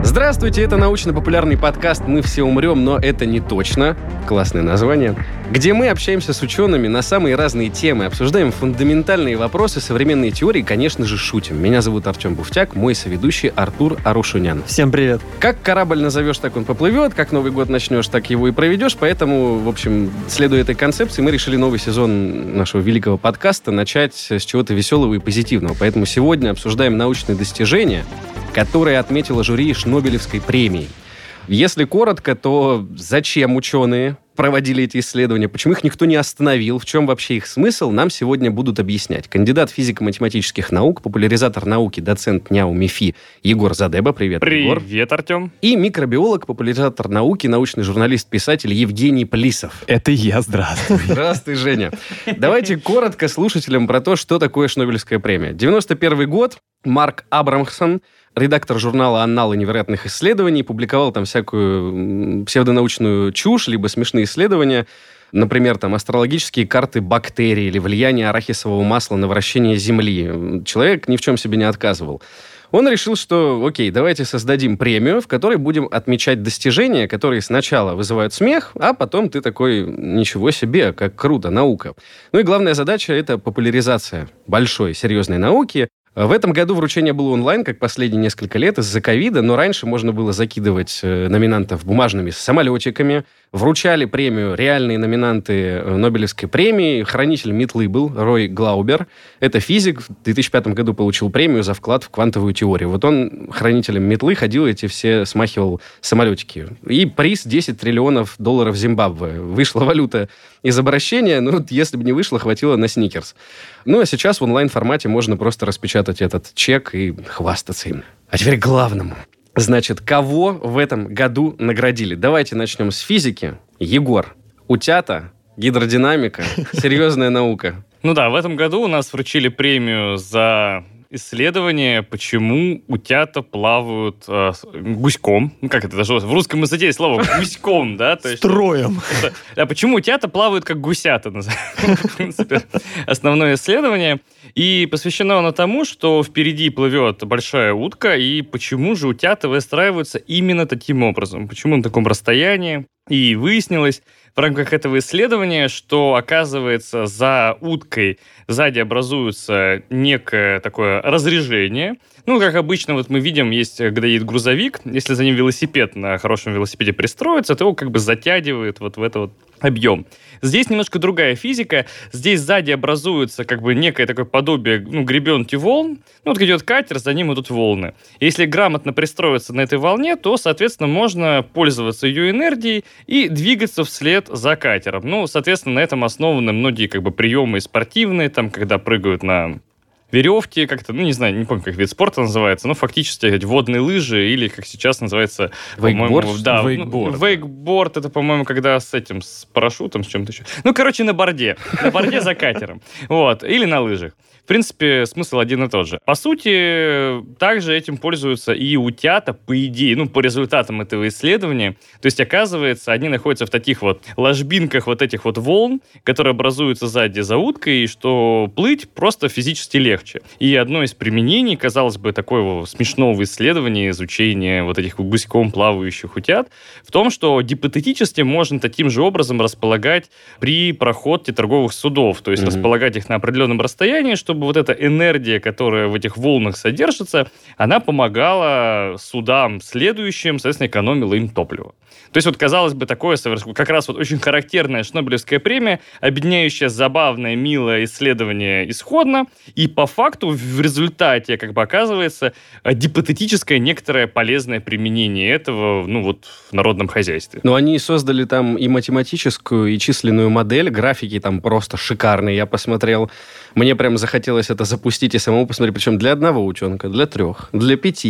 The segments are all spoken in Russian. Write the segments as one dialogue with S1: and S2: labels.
S1: Здравствуйте, это научно-популярный подкаст «Мы все умрем, но это не точно». Классное название. Где мы общаемся с учеными на самые разные темы, обсуждаем фундаментальные вопросы, современные теории и, конечно же, шутим. Меня зовут Артем Буфтяк, мой соведущий Артур Арушунян.
S2: Всем привет.
S1: Как корабль назовешь, так он поплывет, как Новый год начнешь, так его и проведешь. Поэтому, в общем, следуя этой концепции, мы решили новый сезон нашего великого подкаста начать с чего-то веселого и позитивного. Поэтому сегодня обсуждаем научные достижения, которые отметила жюри Шнобелевской премии. Если коротко, то зачем ученые проводили эти исследования, почему их никто не остановил, в чем вообще их смысл, нам сегодня будут объяснять. Кандидат физико-математических наук, популяризатор науки, доцент НЯУ МИФИ Егор Задеба. Привет, Егор.
S3: Привет, Артем.
S1: И микробиолог, популяризатор науки, научный журналист, писатель Евгений Плисов.
S2: Это я, здравствуй.
S1: Здравствуй, Женя. Давайте коротко слушателям про то, что такое Шнобелевская премия. 91 год. Марк Абрамсон, редактор журнала «Анналы невероятных исследований», публиковал там всякую псевдонаучную чушь, либо смешные исследования. Например, там астрологические карты бактерий или влияние арахисового масла на вращение Земли. Человек ни в чем себе не отказывал. Он решил, что, окей, давайте создадим премию, в которой будем отмечать достижения, которые сначала вызывают смех, а потом ты такой, ничего себе, как круто, наука. Ну и главная задача – это популяризация большой, серьезной науки. В этом году вручение было онлайн, как последние несколько лет, из-за ковида, но раньше можно было закидывать номинантов бумажными самолетиками. Вручали премию реальные номинанты Нобелевской премии. Хранитель метлы был Рой Глаубер. Это физик, в 2005 году получил премию за вклад в квантовую теорию. Вот он хранителем метлы ходил, эти все смахивал самолетики. И приз $10 триллионов Зимбабве. Вышла валюта из обращения, но если бы не вышло, хватило на сникерс. Ну, а сейчас в онлайн-формате можно просто распечатать этот чек и хвастаться им. А теперь к главному. Значит, кого в этом году наградили? Давайте начнем с физики. Егор, утята, гидродинамика, серьезная наука.
S3: Ну да, в этом году у нас вручили премию за исследование, почему утята плавают гуськом. Ну, как это даже в русском языке есть слово гуськом, да? То есть,
S2: строем.
S3: Да, почему утята плавают как гусята, в принципе, основное исследование. И посвящено оно тому, что впереди плывет большая утка, и почему же утята выстраиваются именно таким образом, почему на таком расстоянии. И выяснилось в рамках этого исследования, что, оказывается, за уткой сзади образуется некое такое разрежение. Ну, как обычно, вот мы видим, есть, когда едет грузовик, если за ним велосипед на хорошем велосипеде пристроится, то его как бы затягивает вот в этот вот объем. Здесь немножко другая физика. Здесь сзади образуется как бы некое такое подобие гребенки волн. Ну, вот идет катер, за ним идут волны. Если грамотно пристроиться на этой волне, то, соответственно, можно пользоваться ее энергией и двигаться вслед за катером. Ну, соответственно, на этом основаны многие как бы приемы спортивные, там, когда прыгают на веревки, как-то, не знаю, не помню, как вид спорта называется, но фактически водные лыжи или, как сейчас называется,
S1: вейкборд?
S3: Да,
S1: Вейкборд.
S3: Вейкборд, это, по-моему, когда с парашютом, с чем-то еще. Ну, короче, на борде за катером. Вот, или на лыжах. В принципе, смысл один и тот же. По сути, также этим пользуются и утята, по идее, по результатам этого исследования. То есть, оказывается, они находятся в таких вот ложбинках вот этих вот волн, которые образуются сзади за уткой, и что плыть просто физически легче. И одно из применений, казалось бы, такого смешного исследования, изучения вот этих гуськом плавающих утят, в том, что гипотетически можно таким же образом располагать при проходе торговых судов. То есть, располагать их на определенном расстоянии, чтобы вот эта энергия, которая в этих волнах содержится, она помогала судам следующим, соответственно, экономила им топливо. То есть, вот, казалось бы, такое как раз вот очень характерная Шнобелевская премия, объединяющая забавное, милое исследование исходно, и по факту в результате, как бы оказывается, гипотетическое некоторое полезное применение этого, в народном хозяйстве.
S1: Но они создали там и математическую, и численную модель, графики там просто шикарные, я посмотрел. Мне прям захотелось это запустить и самому посмотреть, причем для одного утенка, для 3, для 5.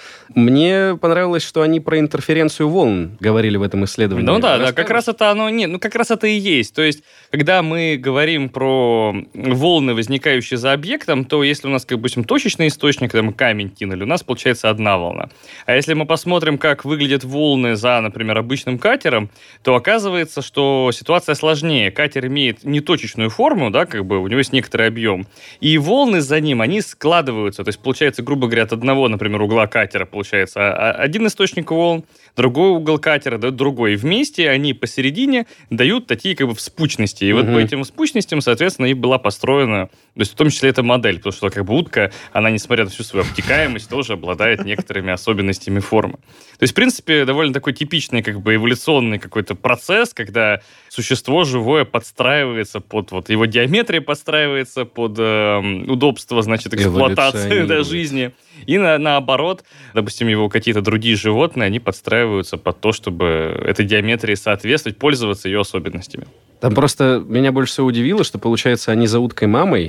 S1: Мне понравилось, что они про интерференцию волн говорили в этом исследовании.
S3: Ну да, как раз это оно, как раз это и есть. То есть, когда мы говорим про волны, возникающие за объектом, то то если у нас, допустим, точечный источник, когда мы камень кинули, у нас получается одна волна. А если мы посмотрим, как выглядят волны за, например, обычным катером, то оказывается, что ситуация сложнее. Катер имеет неточечную форму, да, как бы у него есть некоторый объем, и волны за ним, они складываются. То есть, получается, грубо говоря, от одного, например, угла катера получается один источник волн, другой угол катера дает другой. И вместе они посередине дают такие как бы вспучности. И вот по этим вспучностям, соответственно, и была построена, то есть в том числе эта модель, потому что как бы утка, она, несмотря на всю свою обтекаемость, тоже обладает некоторыми особенностями формы. То есть, в принципе, довольно такой типичный как бы эволюционный какой-то процесс, когда существо живое подстраивается под вот его геометрия подстраивается под удобство, значит, эксплуатации жизни. И наоборот, допустим, его какие-то другие животные, они подстраиваются под то, чтобы этой геометрии соответствовать, пользоваться ее особенностями.
S1: Там просто меня больше всего удивило, что, получается, они за уткой мамой,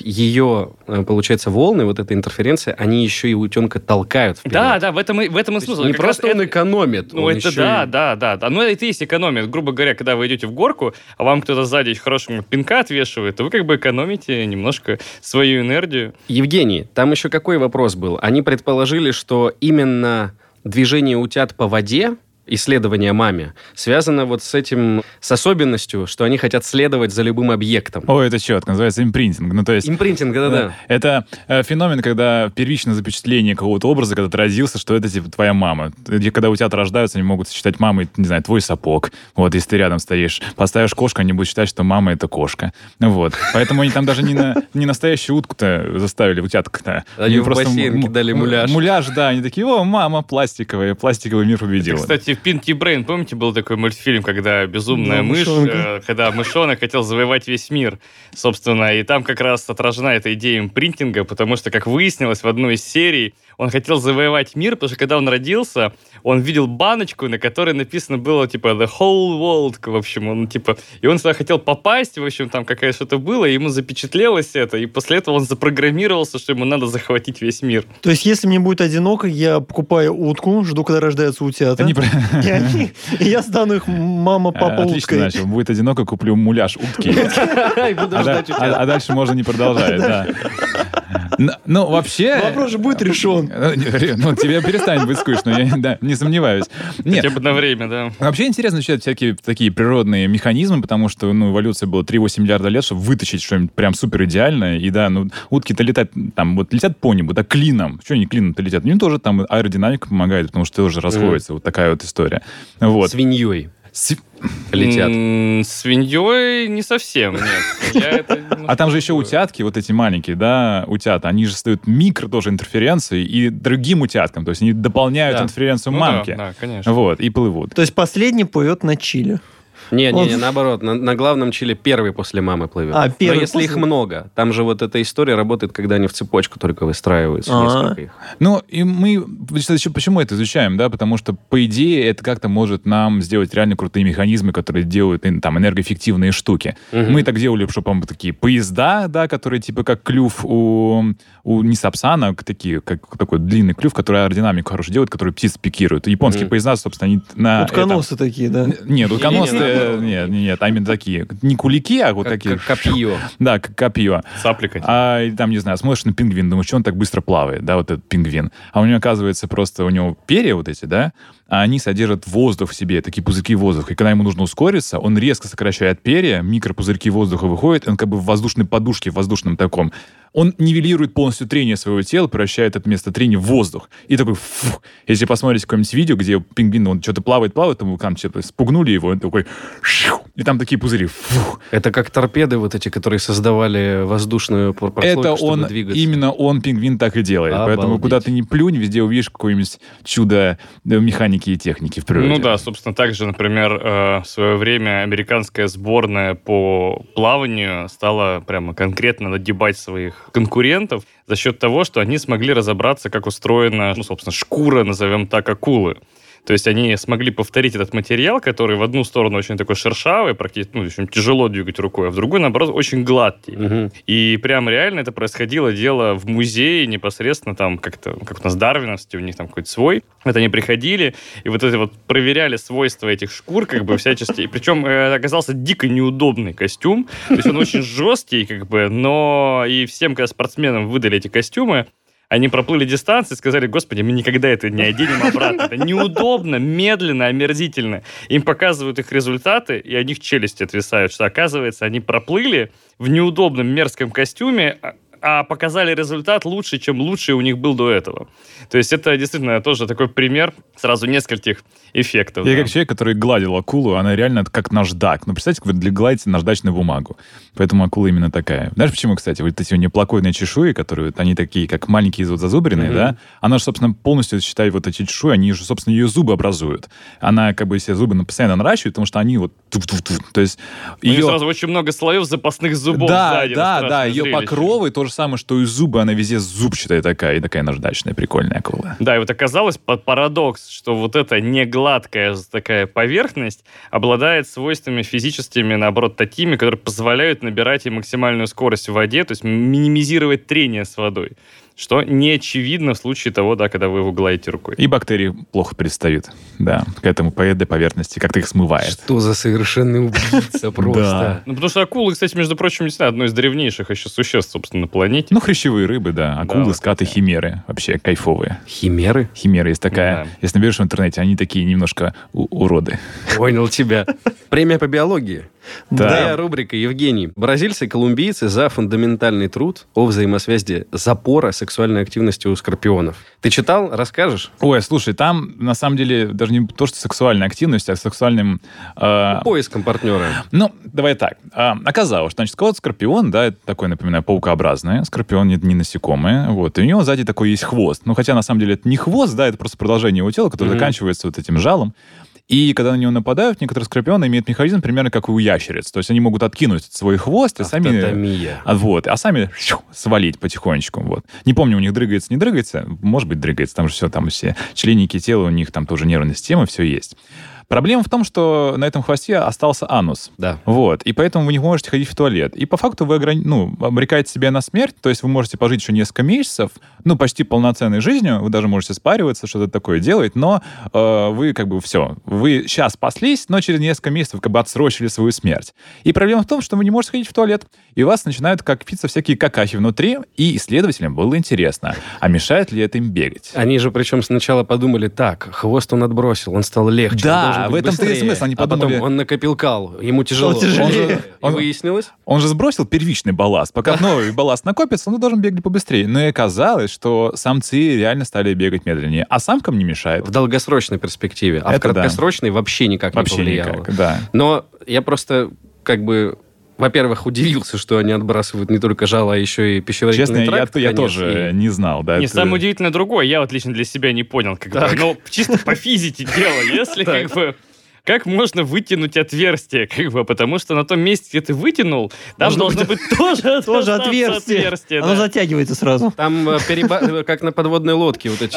S1: ее, получается, волны, вот эта интерференция, они еще и утенка толкают вперед.
S3: Да, в этом и смысл.
S1: Не просто он экономит.
S3: Ну, это да. Ну, это и есть экономия. Грубо говоря, когда вы идете в горку, а вам кто-то сзади хорошего пинка отвешивает, то вы как бы экономите немножко свою энергию.
S1: Евгений, там еще какой вопрос был? Они предположили, что именно движение утят по воде, исследование маме, связано вот с этим, с особенностью, что они хотят следовать за любым объектом.
S2: О, это четко, называется импринтинг. Ну, то есть,
S1: импринтинг, да.
S2: Это феномен, когда первичное запечатление какого-то образа, когда ты родился, что это типа твоя мама. Когда утят рождаются, они могут считать мамой, не знаю, твой сапог. Вот, если ты рядом стоишь, поставишь кошку, они будут считать, что мама — это кошка. Вот. Поэтому они там даже не настоящую утку-то заставили, утятку-то.
S1: Они в бассейн кидали муляж.
S2: Муляж, да. Они такие: о, мама пластиковый мир победил.
S3: Кстати, в Pinky Brain, помните, был такой мультфильм, когда безумная мышь, когда мышонок хотел завоевать весь мир, собственно, и там как раз отражена эта идея импринтинга, потому что, как выяснилось в одной из серий, он хотел завоевать мир, потому что когда он родился, он видел баночку, на которой написано было, типа, the whole world, в общем, он, типа, и он сюда хотел попасть, в общем, там какая что-то было, и ему запечатлелось это, и после этого он запрограммировался, что ему надо захватить весь мир.
S4: То есть, если мне будет одиноко, я покупаю утку, жду, когда рождаются утята, и я стану их мама, папа, уткой.
S2: Отлично, начал. Будет одиноко, куплю муляж утки. А дальше можно не продолжать, да. Ну, вообще...
S4: Вопрос же будет решен.
S2: Ну, тебе перестанет быть скучно, я не сомневаюсь. Нет.
S3: Хотя бы на время, да.
S2: Вообще интересно изучать всякие такие природные механизмы, потому что, эволюция была 3-8 миллиарда лет, чтобы вытащить что-нибудь прям супер идеальное. И да, утки-то летают, там, вот летят по небу, да, клином. Что они клином-то летят? Им тоже там аэродинамика помогает, потому что тоже расходится. Вот такая вот история. Вот.
S1: Свиньей. Летят.
S3: Свиньей не совсем, нет.
S2: А там же еще утятки, вот эти маленькие, да, утята, они же создают микро тоже интерференции и другим утяткам, то есть они дополняют интерференцию мамки.
S3: Да, конечно.
S2: Вот, и плывут.
S4: То есть последний плывет на Чили.
S1: Не, наоборот, на главном Чиле первый после мамы плывет. Но если их много, там же вот эта история работает, когда они в цепочку только выстраиваются, несколько их.
S2: Ну, и мы почему это изучаем, да, потому что, по идее, это как-то может нам сделать реально крутые механизмы, которые делают там энергоэффективные штуки. Мы так делали, что, по-моему, такие поезда, да, которые типа как клюв у не сапсана, такие, как такой длинный клюв, который аэродинамику хорошо делает, который птиц пикирует. Японские поезда, собственно, они на...
S4: Утконосы такие, да?
S2: Нет, утконосы... Нет, а именно такие. Не кулики, а вот такие.
S1: Как копье.
S2: Да, как копье.
S3: Цаплика.
S2: А там, не знаю, смотришь на пингвин, думаешь, что он так быстро плавает, да, вот этот пингвин. А у него, оказывается, просто у него перья вот эти, да, а они содержат воздух в себе, такие пузырьки воздуха. И когда ему нужно ускориться, он резко сокращает перья, микропузырьки воздуха выходят, он как бы в воздушной подушке, в воздушном таком. Он нивелирует полностью трение своего тела, превращает это место трения в воздух. И такой, фу. Если посмотрите какое-нибудь видео, где пингвин, он что-то плавает, там вулкан что-то спугнули его, он такой, и там такие пузыри. Фу.
S1: Это как торпеды вот эти, которые создавали воздушную прослойку, чтобы двигаться.
S2: Именно он, пингвин, так и делает. Обалдеть. Поэтому куда ты ни плюнь, везде увидишь какое-нибудь чудо механики и техники в природе.
S3: Ну да, собственно, также, например, в свое время американская сборная по плаванию стала прямо конкретно нагибать своих конкурентов за счет того, что они смогли разобраться, как устроена, собственно, шкура, назовем так, акулы. То есть они смогли повторить этот материал, который в одну сторону очень такой шершавый, практически, очень тяжело двигать рукой, а в другую, наоборот, очень гладкий. И прям реально это происходило дело в музее непосредственно там как у нас дарвиновский, у них там какой-то свой. Вот они приходили и вот это вот проверяли свойства этих шкур как бы всячески. И причем оказался дико неудобный костюм. То есть он очень жесткий как бы, но и всем, когда спортсменам выдали эти костюмы, они проплыли дистанции и сказали: господи, мы никогда это не оденем обратно. Это неудобно, медленно, омерзительно. Им показывают их результаты, и у них челюсти отвисают, что, оказывается, они проплыли в неудобном мерзком костюме, а показали результат лучше, чем лучший у них был до этого. То есть это действительно тоже такой пример сразу нескольких эффектов.
S2: Я как человек, который гладил акулу, она реально как наждак. Ну, представьте, как вы гладите наждачную бумагу. Поэтому акула именно такая. Знаешь, почему, кстати? Вот эти неплакойные чешуи, которые, они такие, как маленькие зазубренные, да? Она же, собственно, полностью, считай, вот эти чешуи, они же, собственно, ее зубы образуют. Она как бы себе зубы постоянно наращивает, потому что они вот... То есть
S3: у нее сразу очень много слоев запасных зубов сзади.
S2: Да, ее покровы, то же самое, что и зубы, она везде зубчатая такая, и такая наждачная, прикольная акула.
S3: Да, и вот оказалось парадокс, что вот эта негладкая такая поверхность обладает свойствами физическими, наоборот, такими, которые позволяют набирать ей максимальную скорость в воде, то есть минимизировать трение с водой. Что не очевидно в случае того, да, когда вы его гладите рукой.
S2: И бактерии плохо пристают, да, к этому по этой поверхности, как-то их смывает.
S1: Что за совершенный убийца просто.
S2: Да.
S3: Ну, потому что акулы, кстати, между прочим, не знаю, одно из древнейших еще существ, собственно, на планете.
S2: Ну, хрящевые рыбы, да. Акулы, скаты, химеры. Вообще кайфовые.
S1: Химеры?
S2: Химеры есть такая. Да. Если наберешь в интернете, они такие немножко уроды.
S1: Понял тебя. Премия по биологии.
S2: Да.
S1: Твоя рубрика, Евгений. Бразильцы и колумбийцы за фундаментальный труд о взаимосвязи запора сексуальной активности у скорпионов. Ты читал? Расскажешь?
S2: Ой, слушай, там, на самом деле, даже не то, что сексуальная активность, а сексуальным...
S1: поиском партнера.
S2: Ну, давай так. Оказалось, что, значит, кот скорпион, да, это такой, напоминаю, паукообразный. Скорпион не насекомое. Вот. И у него сзади такой есть хвост. Ну, хотя, на самом деле, это не хвост, да, это просто продолжение его тела, которое заканчивается вот этим жалом. И когда на него нападают, некоторые скорпионы имеют механизм примерно как и у ящериц. То есть они могут откинуть свой хвост и сами... А сами свалить потихонечку. Вот. Не помню, у них дрыгается, не дрыгается. Может быть, дрыгается. Там же все, там все членники тела, у них там тоже нервная система, все есть. Проблема в том, что на этом хвосте остался анус.
S1: Да.
S2: Вот. И поэтому вы не можете ходить в туалет. И по факту вы обрекаете себя на смерть, то есть вы можете пожить еще несколько месяцев, почти полноценной жизнью, вы даже можете спариваться, что-то такое делать, но вы как бы все. Вы сейчас спаслись, но через несколько месяцев как бы отсрочили свою смерть. И проблема в том, что вы не можете ходить в туалет, и у вас начинают копиться всякие какахи внутри, и исследователям было интересно, а мешает ли это им бегать?
S1: Они же причем сначала подумали, так, хвост он отбросил, он стал легче.
S2: Да, в этом-то и смысл. Они подумали...
S1: потом он накопил кал, ему тяжело. Выяснилось?
S2: Он же сбросил первичный балласт. Пока новый балласт накопится, он должен бегать побыстрее. Но и оказалось, что самцы реально стали бегать медленнее, а самкам не мешает.
S1: В долгосрочной перспективе. А в краткосрочной вообще никак не повлияло.
S2: Никак, да.
S1: Но я просто во-первых, удивился, что они отбрасывают не только жало, а еще и пищеварительный тракт.
S2: Честно, я тоже не знал. Да,
S3: самое удивительное другое. Я вот лично для себя не понял. Чисто по физике дело. Если как можно вытянуть отверстие, потому что на том месте, где ты вытянул, там должно быть тоже отверстие.
S4: Оно затягивается сразу.
S1: Там как на подводной лодке вот эти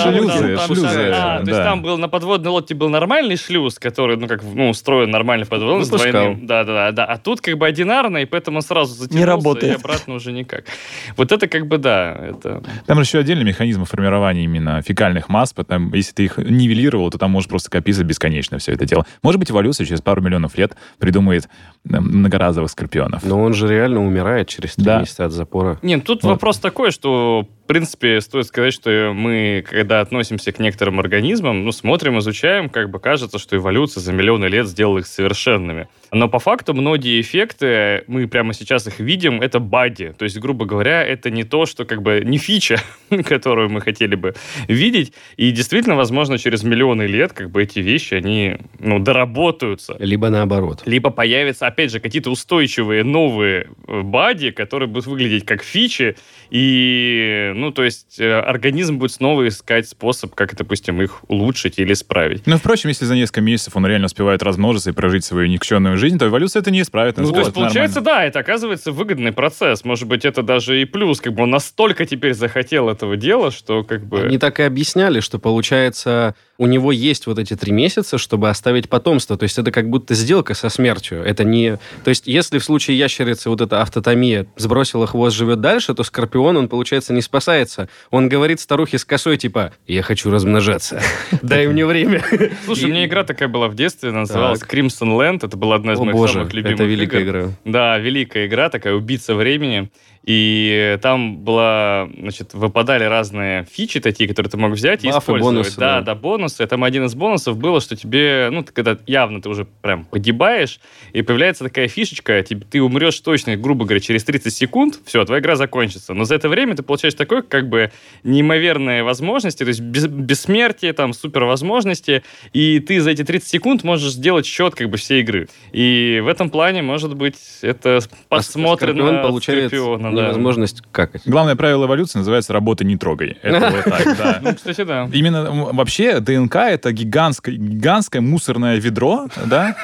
S2: шлюзы.
S3: То есть там был на подводной лодке был нормальный шлюз, который, устроен нормально в подводной лодке. Да. А тут одинарно, и поэтому он сразу затянулся, и обратно уже никак. Вот это это...
S2: Там еще отдельный механизм формирования именно фекальных масс, потому если ты их нивелировал, то там может просто копиться бесконечно все это дело. Может быть, эволюция через пару миллионов лет придумает многоразовых скорпионов.
S1: Но он же реально умирает через 3 месяца от запора.
S3: Нет, тут вопрос такой, что в принципе, стоит сказать, что мы, когда относимся к некоторым организмам, смотрим, изучаем, кажется, что эволюция за миллионы лет сделала их совершенными. Но по факту многие эффекты, мы прямо сейчас их видим, это бади. То есть, грубо говоря, это не то, что не фича, которую мы хотели бы видеть. И действительно, возможно, через миллионы лет эти вещи, они доработаются.
S1: Либо наоборот.
S3: Либо появятся, опять же, какие-то устойчивые новые бади, которые будут выглядеть как фичи, и то есть организм будет снова искать способ, как, допустим, их улучшить или исправить.
S2: Впрочем, если за несколько месяцев он реально успевает размножиться и прожить свою никчемную жизнь, жизнь, то эволюция это не исправит.
S3: Ну, то есть, получается, да, это оказывается выгодный процесс. Может быть, это даже и плюс. Как бы он настолько теперь захотел этого дела, что как бы...
S1: Они так и объясняли, что, получается, у него есть вот эти 3 месяца, чтобы оставить потомство. То есть это как будто сделка со смертью. Это не... То есть если в случае ящерицы вот эта автотомия сбросила хвост, живет дальше, то Скорпион, он, получается, не спасается. Он говорит старухе с косой, типа, я хочу размножаться. Дай мне время.
S3: Слушай, у меня игра такая была в детстве, она называлась Crimson Land. Это была одна из моих самых любимых игр.
S1: Это великая игра.
S3: Да, великая игра, такая убийца времени. И там была, значит, выпадали разные фичи такие, которые ты мог взять и использовать.
S1: Бонусы,
S3: да, бонусы. И там один из бонусов было, что тебе, ну, когда явно ты уже прям погибаешь, и появляется такая фишечка, ты умрешь точно, грубо говоря, через 30 секунд, все, твоя игра закончится. Но за это время ты получаешь такой, как бы, неимоверные возможности, то есть бессмертие, там, супервозможности, и ты за эти 30 секунд можешь сделать счет, как бы, всей игры. И в этом плане, может быть, это подсмотрено
S1: Скорпиона. Невозможность какать.
S2: Главное правило эволюции называется «работа не трогай». Это вот так, да.
S3: Ну, кстати, да.
S2: Именно вообще ДНК — это гигантское мусорное ведро, да,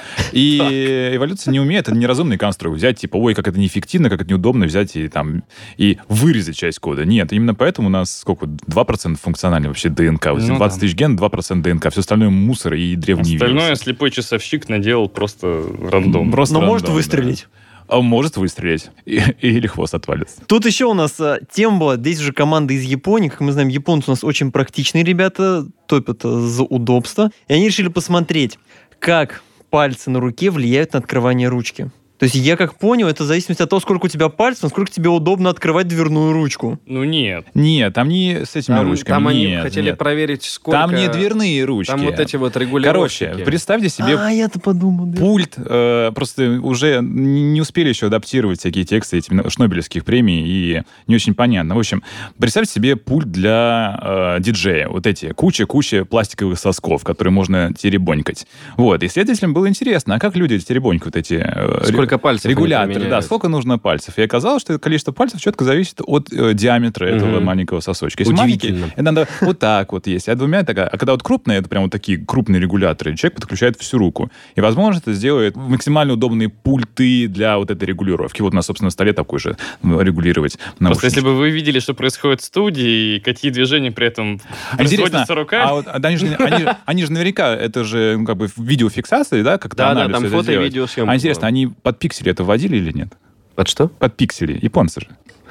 S2: и эволюция не умеет, это неразумный конструкт. Взять, типа, ой, как это неэффективно, как это неудобно взять и вырезать часть кода. Нет, именно поэтому у нас, 2% функциональной вообще ДНК. 20 тысяч ген, 2% ДНК. Все остальное мусор и древние вирусы.
S3: Остальное слепой часовщик наделал просто рандом.
S4: Но может выстрелить.
S2: Он может выстрелить, или хвост отвалится.
S4: Тут еще у нас тема была, здесь уже команда из Японии. Как мы знаем, японцы у нас очень практичные ребята, топят за удобство. И они решили посмотреть, как пальцы на руке влияют на открывание ручки. То есть я как понял, это в зависимости от того, сколько у тебя пальцев, насколько тебе удобно открывать дверную ручку.
S3: Ну нет.
S2: Нет, там не с этими ручками.
S1: Там они хотели проверить, сколько...
S2: Там не дверные ручки.
S1: Там вот эти вот регулировщики.
S2: Короче, представьте себе...
S4: я-то подумал. Да.
S2: Пульт, просто уже не успели еще адаптировать всякие тексты этих шнобелевских премий, и не очень понятно. В общем, представьте себе пульт для диджея. Вот эти куча пластиковых сосков, которые можно теребонькать. Вот. Исследователям было интересно, а как люди теребонькают эти...
S1: Сколько пальцев
S2: регуляторы, да, сколько нужно пальцев. И оказалось, что количество пальцев четко зависит от диаметра этого маленького сосочка. Если маленький, это надо вот так вот есть. А двумя так. А когда вот крупные, это прям вот такие крупные регуляторы, человек подключает всю руку. И, возможно, это сделает максимально удобные пульты для вот этой регулировки. Вот у нас, собственно, на столе такой же регулировать наушники.
S3: Просто если бы вы видели, что происходит в студии, и какие движения при этом производятся руками.
S2: Они же наверняка, это же как бы видеофиксация, да? Как-то
S1: да, там фото и видеосъемка.
S2: А интересно, они под пиксели это вводили или нет?
S1: Под что?
S2: Под пиксели. Японцы же.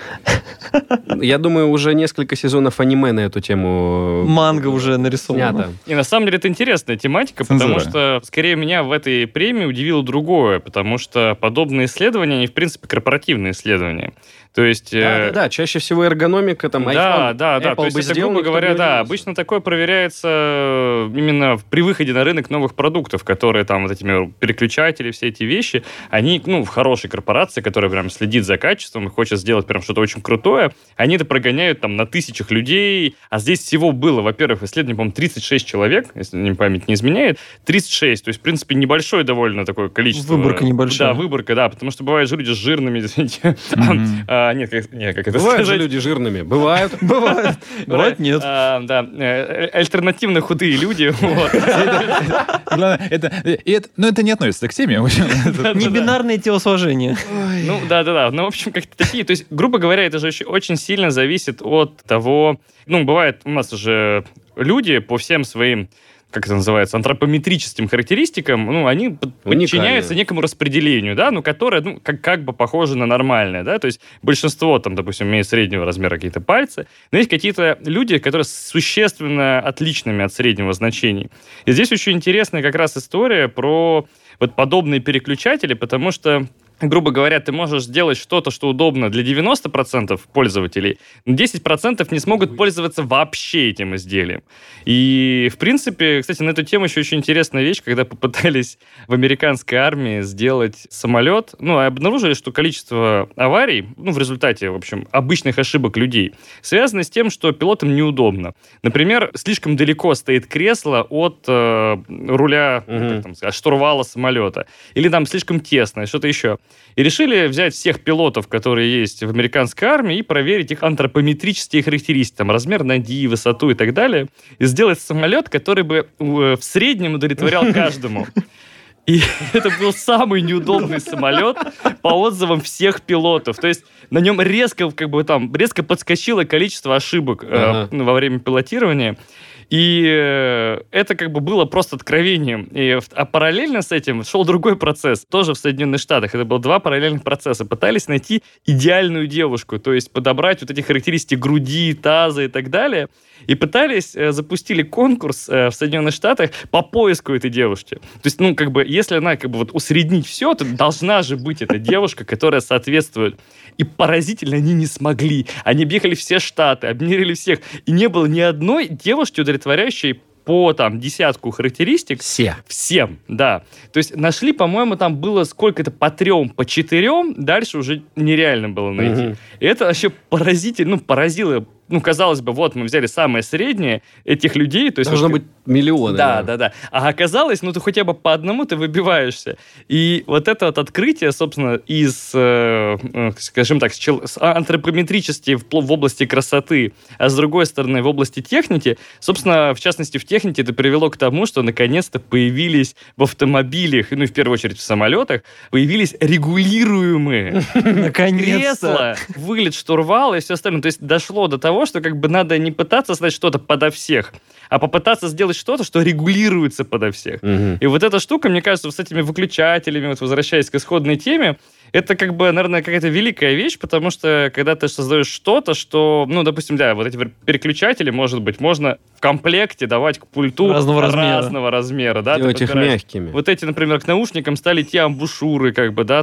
S1: Я думаю, уже несколько сезонов аниме на эту тему...
S4: Манга уже нарисована.
S3: И на самом деле это интересная тематика, потому что, скорее, меня в этой премии удивило другое, потому что подобные исследования, они, в принципе, корпоративные исследования. То есть...
S1: Да, чаще всего эргономика, там, iPhone,
S3: Apple то есть это, грубо говоря, обычно такое проверяется именно при выходе на рынок новых продуктов, которые там вот этими переключатели, все эти вещи, они, в хорошей корпорации, которая прям следит за качеством и хочет сделать прям что-то очень крутое, они это прогоняют там на тысячах людей, а здесь всего было, во-первых, исследование, по-моему, 36 человек, если мне память не изменяет, 36, то есть, в принципе, небольшое довольно такое количество.
S4: Выборка небольшая.
S3: Да, выборка, да, потому что бывают же люди с жирными, извините. Нет, как это
S1: бывают
S3: сказать?
S1: же люди жирными. Бывают.
S4: Бывает нет.
S3: Да, альтернативно худые люди.
S2: Но это не относится к теме.
S4: Небинарные телосложения.
S3: Ну, да. Ну, в общем, как-то такие. То есть, грубо говоря, это же очень сильно зависит от того... бывает у нас уже люди по всем своим, как это называется, антропометрическим характеристикам, они подчиняются некому распределению, да, которое, как бы похоже на нормальное, да, то есть большинство, там, допустим, имеет среднего размера какие-то пальцы, но есть какие-то люди, которые существенно отличными от среднего значения. И здесь очень интересная как раз история про вот подобные переключатели, потому что, грубо говоря, ты можешь сделать что-то, что удобно для 90% пользователей, но 10% не смогут пользоваться вообще этим изделием. И, в принципе, кстати, на эту тему еще очень интересная вещь, когда попытались в американской армии сделать самолет, и обнаружили, что количество аварий, в результате, в общем, обычных ошибок людей, связано с тем, что пилотам неудобно. Например, слишком далеко стоит кресло от руля, от штурвала самолета. Или там слишком тесно, что-то еще. И решили взять всех пилотов, которые есть в американской армии, и проверить их антропометрические характеристики, там, размер ноги, высоту и так далее, и сделать самолет, который бы в среднем удовлетворял каждому. И это был самый неудобный самолет по отзывам всех пилотов. То есть на нем резко подскочило количество ошибок во время пилотирования. И это было просто откровением. А параллельно с этим шел другой процесс. Тоже в Соединенных Штатах. Это было 2 параллельных процесса. Пытались найти идеальную девушку. То есть подобрать вот эти характеристики груди, таза и так далее. И запустили конкурс в Соединенных Штатах по поиску этой девушки. То есть, если она усреднить все, то должна же быть эта девушка, которая соответствует. И поразительно они не смогли. Они объехали все штаты, обмерили всех. И не было ни одной девушки, удовлетворяющей по 10 характеристик. Всем, да. То есть нашли, по-моему, там было сколько-то по 3, по 4, дальше уже нереально было найти. И это вообще поразительно, поразило. Казалось бы, вот мы взяли самое среднее этих людей. То есть
S1: должно быть миллионы.
S3: Да. А оказалось, ты хотя бы по одному ты выбиваешься. И вот это вот открытие, собственно, из, скажем так, с антропометричности в области красоты, а с другой стороны, в области техники, собственно, в частности, в технике это привело к тому, что наконец-то появились в автомобилях, и в первую очередь в самолетах, появились регулируемые кресла, выглядит штурвал и все остальное. То есть дошло до того, что надо не пытаться создать что-то подо всех, а попытаться сделать что-то, что регулируется подо всех. И вот эта штука, мне кажется, с этими выключателями, возвращаясь к исходной теме, это, наверное, какая-то великая вещь, потому что, когда ты создаешь что-то, что, допустим, вот эти переключатели, может быть, можно в комплекте давать к пульту разного размера. Да,
S1: делать их мягкими.
S3: Вот эти, например, к наушникам стали те амбушюры,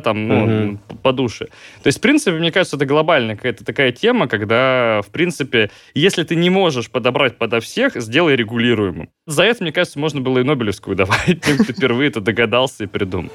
S3: по душе. То есть, в принципе, мне кажется, это глобальная какая-то такая тема, когда, в принципе, если ты не можешь подобрать подо всех, сделай регулируемым. За это, мне кажется, можно было и Нобелевскую давать, тем, кто впервые это догадался и придумал.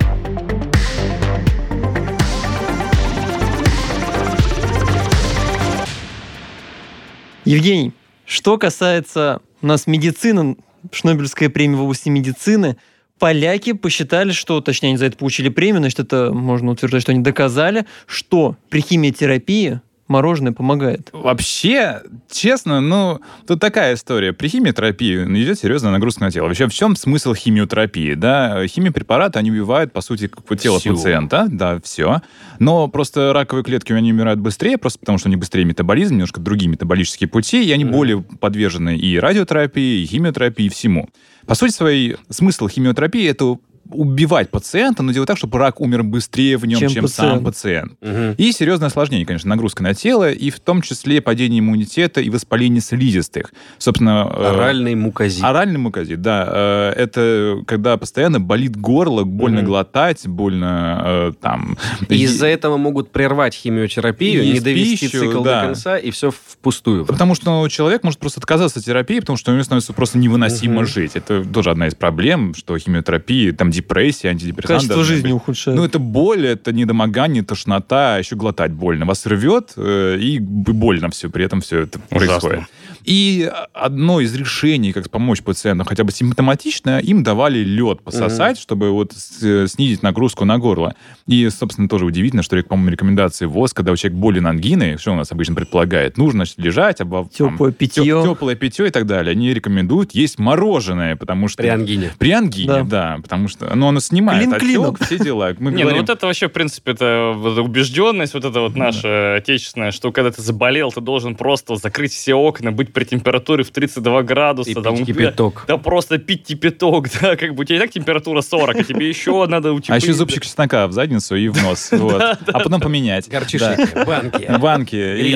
S4: Евгений, что касается у нас медицины, Шнобелевская премия в области медицины, поляки посчитали, точнее, они за это получили премию, значит, это можно утверждать, что они доказали, что при химиотерапии мороженое помогает.
S2: Вообще, честно, тут такая история. При химиотерапии идет серьезная нагрузка на тело. Вообще, в чем смысл химиотерапии? Да, химиопрепараты, они убивают, по сути, тело пациента. Да, все. Но просто раковые клетки, они умирают быстрее, просто потому что у них быстрее метаболизм, немножко другие метаболические пути, и они более подвержены и радиотерапии, и химиотерапии, и всему. По сути своей, смысл химиотерапии — это убивать пациента, но делать так, чтобы рак умер быстрее в нем, чем сам пациент. И серьезное осложнение, конечно, нагрузка на тело, и в том числе падение иммунитета и воспаление слизистых. Собственно...
S1: Оральный мукозит.
S2: Оральный мукозит, да. Это когда постоянно болит горло, больно глотать, больно
S1: Из-за этого могут прервать химиотерапию, не довести цикл до конца, и все впустую.
S2: Потому что человек может просто отказаться от терапии, потому что у него становится просто невыносимо жить. Это тоже одна из проблем, что химиотерапия, депрессия, антидепрессанты.
S4: Качество жизни ухудшает.
S2: Это боль, это недомогание, тошнота, еще глотать больно. Вас рвет, и больно все, при этом все это происходит. И одно из решений, как помочь пациентам хотя бы симптоматично, им давали лед пососать, чтобы снизить нагрузку на горло. И, собственно, тоже удивительно, что, по-моему, рекомендации ВОЗ, когда у человека болен ангиной, что у нас обычно предполагает, нужно, лежать,
S4: теплое
S2: питье и так далее. Они рекомендуют есть мороженое, потому что...
S1: При ангине.
S2: При ангине, да, потому что оно снимает отек, все дела.
S3: Вот это вообще, в принципе, это убежденность, вот это наша отечественная, что когда ты заболел, ты должен просто закрыть все окна, быть при температуре в 32 градуса.
S1: И пить кипяток.
S3: Да, просто пить кипяток, да, у тебя и так температура 40, а тебе еще надо утеплить.
S2: А еще зубчик чеснока в задницу и в нос. А потом поменять.
S1: Горчишники,
S2: банки.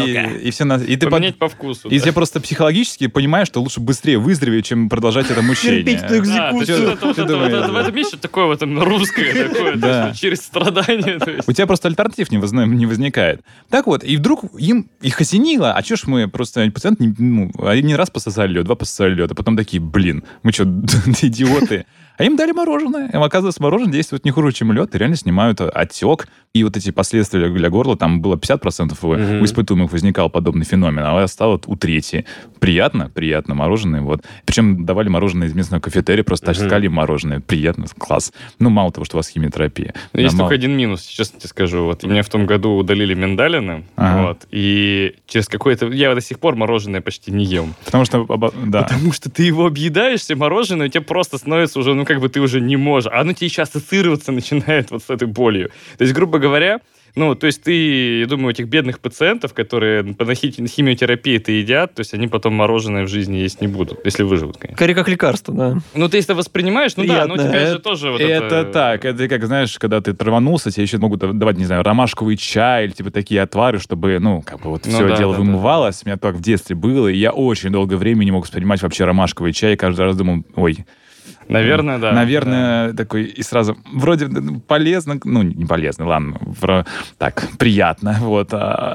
S2: И все.
S3: Поменять по вкусу.
S2: И я просто психологически понимаю, что лучше быстрее выздороветь, чем продолжать это мучение.
S4: Терпеть эту экзекуцию.
S3: В этом есть что-то такое русское, такое, через страдания.
S2: У тебя просто альтернатив не возникает. Так вот, и вдруг их осенило, а что ж мы просто пациент один раз пососали лед, 2 пососали лед, а потом такие, мы что, идиоты? А им дали мороженое. Им, оказывается, мороженое действует не хуже, чем лед, и реально снимают отек. И вот эти последствия для горла, там было 50% у испытуемых возникал подобный феномен, а стало у трети. Приятно, мороженое. Причем давали мороженое из местного кафетерия, просто таскали мороженое. Приятно, класс. Ну, мало того, что у вас химиотерапия.
S3: Но есть только один минус, честно тебе скажу. Вот у меня в том году удалили миндалины, вот, и через какое-то... Я до сих пор мороженое почти не ем.
S2: Потому что... Да.
S3: Потому что ты его объедаешься, мороженое, у тебя просто становится уже, ну, как бы ты уже не можешь. А оно тебе еще ассоциироваться начинает вот с этой болью. То есть, грубо говоря, ну, то есть ты, я думаю, этих бедных пациентов, которые по химиотерапии это едят, то есть они потом мороженое в жизни есть не будут, если выживут, конечно.
S4: Скорее как лекарство, да.
S3: Ну, ты если воспринимаешь, ну
S4: приятно.
S3: Да, но у тебя же тоже вот
S2: это так, это как, знаешь, когда ты траванулся, тебе еще могут давать, не знаю, ромашковый чай или типа такие отвары, чтобы, ну, как бы вот все дело вымывалось. У меня так в детстве было, и я очень долгое время не мог воспринимать вообще ромашковый чай, и каждый раз думал, ой...
S3: Наверное, да.
S2: Наверное, такой, и сразу, вроде полезно, ну, не полезно, ладно, так, приятно, вот,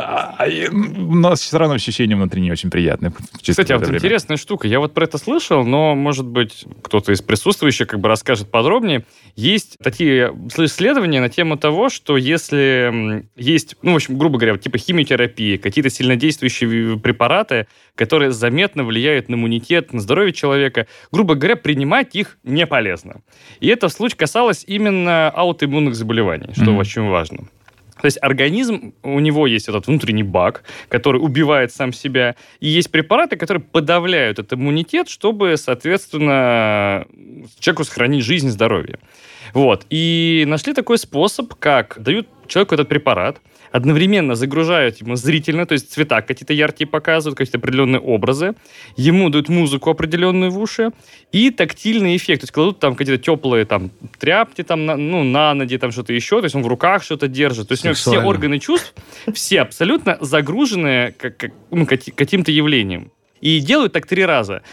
S2: но все равно ощущение внутри не очень приятное.
S3: Кстати, а вот интересная штука, я вот про это слышал, но, может быть, кто-то из присутствующих как бы расскажет подробнее. Есть такие исследования на тему того, что если есть, ну, в общем, грубо говоря, типа химиотерапии, какие-то сильнодействующие препараты, которые заметно влияют на иммунитет, на здоровье человека, грубо говоря, принимать их не полезно. И это в случае касалось именно аутоиммунных заболеваний, что очень важно. То есть организм, у него есть этот внутренний баг, который убивает сам себя, и есть препараты, которые подавляют этот иммунитет, чтобы, соответственно, человеку сохранить жизнь и здоровье. Вот. И нашли такой способ, как дают человеку этот препарат, одновременно загружают ему зрительно, то есть цвета какие-то яркие показывают, какие-то определенные образы, ему дают музыку определенную в уши и тактильный эффект, то есть кладут там какие-то теплые там тряпки там, на ноги, там что-то еще, то есть он в руках что-то держит, то есть у него все органы чувств, все абсолютно загружены каким-то явлением. И делают так 3 раза.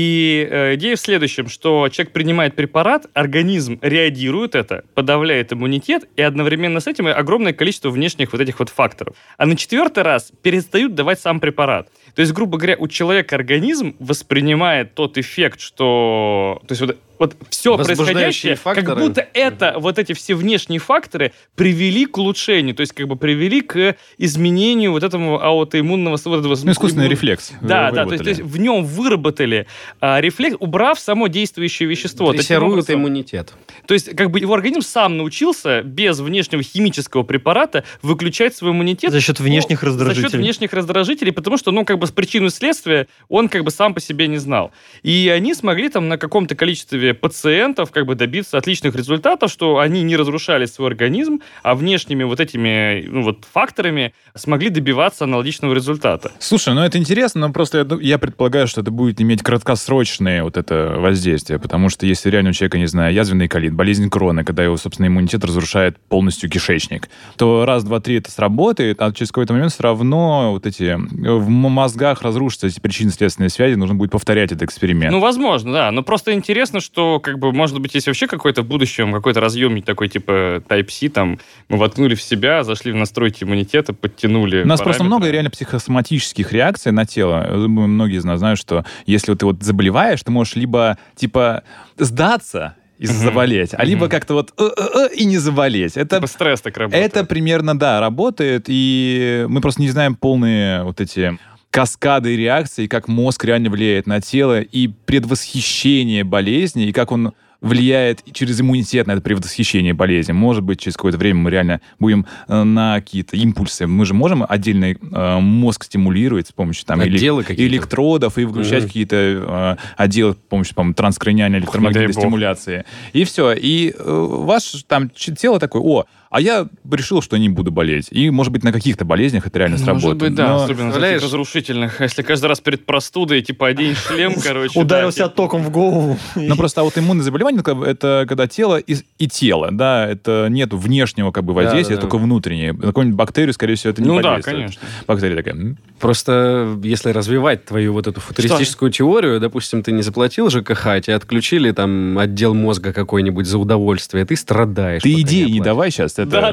S3: И идея в следующем, что человек принимает препарат, организм реагирует это, подавляет иммунитет, и одновременно с этим огромное количество внешних вот этих вот факторов. А на 4-й раз перестают давать сам препарат. То есть, грубо говоря, у человека организм воспринимает тот эффект, что... То есть вот все происходящее, факторы, как будто это, вот эти все внешние факторы привели к улучшению, то есть как бы привели к изменению вот этого аутоиммунного...
S2: искусственный рефлекс.
S3: Да, то есть в нем выработали рефлекс, убрав само действующее вещество.
S1: Дрессирует иммунитет.
S3: То есть как бы его организм сам научился без внешнего химического препарата выключать свой иммунитет.
S4: За счет внешних раздражителей.
S3: За счет внешних раздражителей, потому что, ну, как бы с причину и следствия он как бы сам по себе не знал. И они смогли там на каком-то количестве пациентов как бы добиться отличных результатов, что они не разрушали свой организм, а внешними вот этими факторами смогли добиваться аналогичного результата.
S2: Слушай, ну это интересно, но просто я предполагаю, что это будет иметь краткосрочное вот это воздействие, потому что если реально у человека, не знаю, язвенный колит, болезнь Крона, когда его, собственно, иммунитет разрушает полностью кишечник, то раз, два, три это сработает, а через какой-то момент все равно вот эти в мозгах разрушатся эти причинно-следственные связи, нужно будет повторять этот эксперимент.
S3: Ну, возможно, да, но просто интересно, что как бы, может быть, есть вообще какой-то в будущем какой-то разъемник такой, типа Type-C, там, мы воткнули в себя, зашли в настройки иммунитета, подтянули.
S2: У нас просто много реально психосоматических реакций на тело. Многие из нас знают, что если ты вот заболеваешь, ты можешь либо, типа, сдаться и заболеть, а либо как-то и не заболеть. Это
S3: типа стресс так работает.
S2: Это примерно, да, работает, и мы просто не знаем полные вот эти... каскады реакций, как мозг реально влияет на тело, и предвосхищение болезни, и как он влияет через иммунитет на это предвосхищение болезни. Может быть, через какое-то время мы реально будем на какие-то импульсы. Мы же можем отдельный мозг стимулировать с помощью там, электродов и выключать какие-то отделы с помощью, по-моему, транскраниальной электромагнитной стимуляции. И все. И ваше там тело такое, а я решил, что не буду болеть. И, может быть, на каких-то болезнях это реально сработает.
S3: Может быть, да, особенно таких разрушительных. Если каждый раз перед простудой, типа, одень шлем, короче.
S4: Ударился током в голову.
S2: Но просто аутоиммунное заболевание, это когда тело и тело, да, это нет внешнего как бы воздействия, только внутреннее. На какую-нибудь бактерию, скорее всего, это не подействует.
S3: Ну да, конечно.
S2: Бактерия такая.
S1: Просто если развивать твою вот эту футуристическую теорию, допустим, ты не заплатил ЖКХ, тебе отключили там отдел мозга какой-нибудь за удовольствие, ты страдаешь.
S2: Ты идеи не давай сейчас.
S3: Да.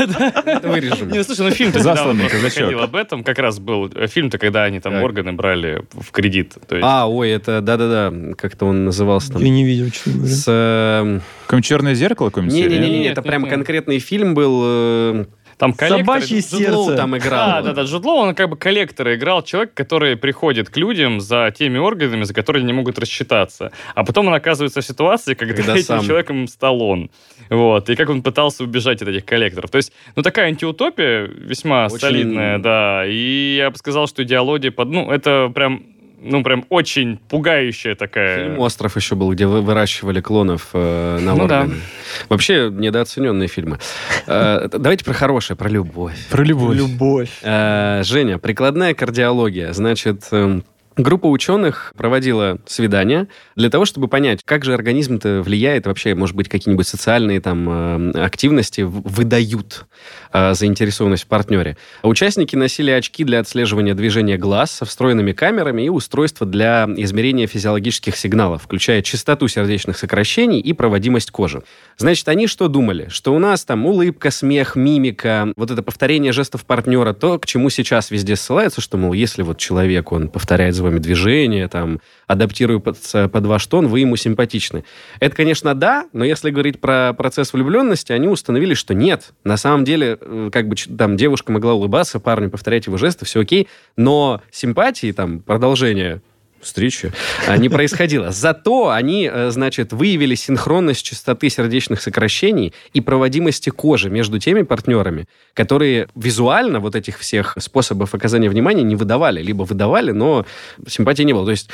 S1: Вырежем.
S3: Не, слушай, фильм-то недавно проходил об этом. Как раз был фильм-то, когда они там органы брали в кредит.
S1: Это, да-да-да, как-то он назывался там.
S4: Я не видел, что говорю.
S2: Какое-нибудь «Черное зеркало» какое-нибудь?
S1: Не, это прям конкретный фильм был.
S3: Там коллектор...
S4: Собачье
S1: Джуд Лоу
S4: сердце.
S1: там играл.
S3: Да. Джуд Лоу, он как бы коллектора играл, человек, который приходит к людям за теми органами, за которые не могут рассчитаться. А потом он оказывается в ситуации, когда этим
S1: сам.
S3: человеком стал он. Вот. И как он пытался убежать от этих коллекторов. То есть, такая антиутопия весьма
S1: Очень-
S3: солидная, да. И я бы сказал, что идеология это прям очень пугающая такая...
S1: Фильм «Остров» еще был, где выращивали клонов на
S3: Ну да.
S1: органы. Вообще недооцененные фильмы. Давайте про хорошее, про любовь.
S2: Про любовь.
S4: Любовь.
S1: Женя, прикладная кардиология. Значит, группа ученых проводила свидания для того, чтобы понять, как же организм-то влияет, вообще, может быть, какие-нибудь социальные там активности выдают заинтересованность в партнере. Участники носили очки для отслеживания движения глаз со встроенными камерами и устройства для измерения физиологических сигналов, включая частоту сердечных сокращений и проводимость кожи. Значит, они что думали? Что у нас там улыбка, смех, мимика, вот это повторение жестов партнера, то, к чему сейчас везде ссылаются, что, мол, если вот человек, он повторяет за вами движение, там, адаптируется под ваш тон, вы ему симпатичны. Это, конечно, да, но если говорить про процесс влюбленности, они установили, что нет. На самом деле, как бы там девушка могла улыбаться, парню повторять его жесты, все окей, но симпатии, там, продолжение встречи не происходило. Зато они, значит, выявили синхронность частоты сердечных сокращений и проводимости кожи между теми партнерами, которые визуально вот этих всех способов оказания внимания не выдавали. Либо выдавали, но симпатии не было. То есть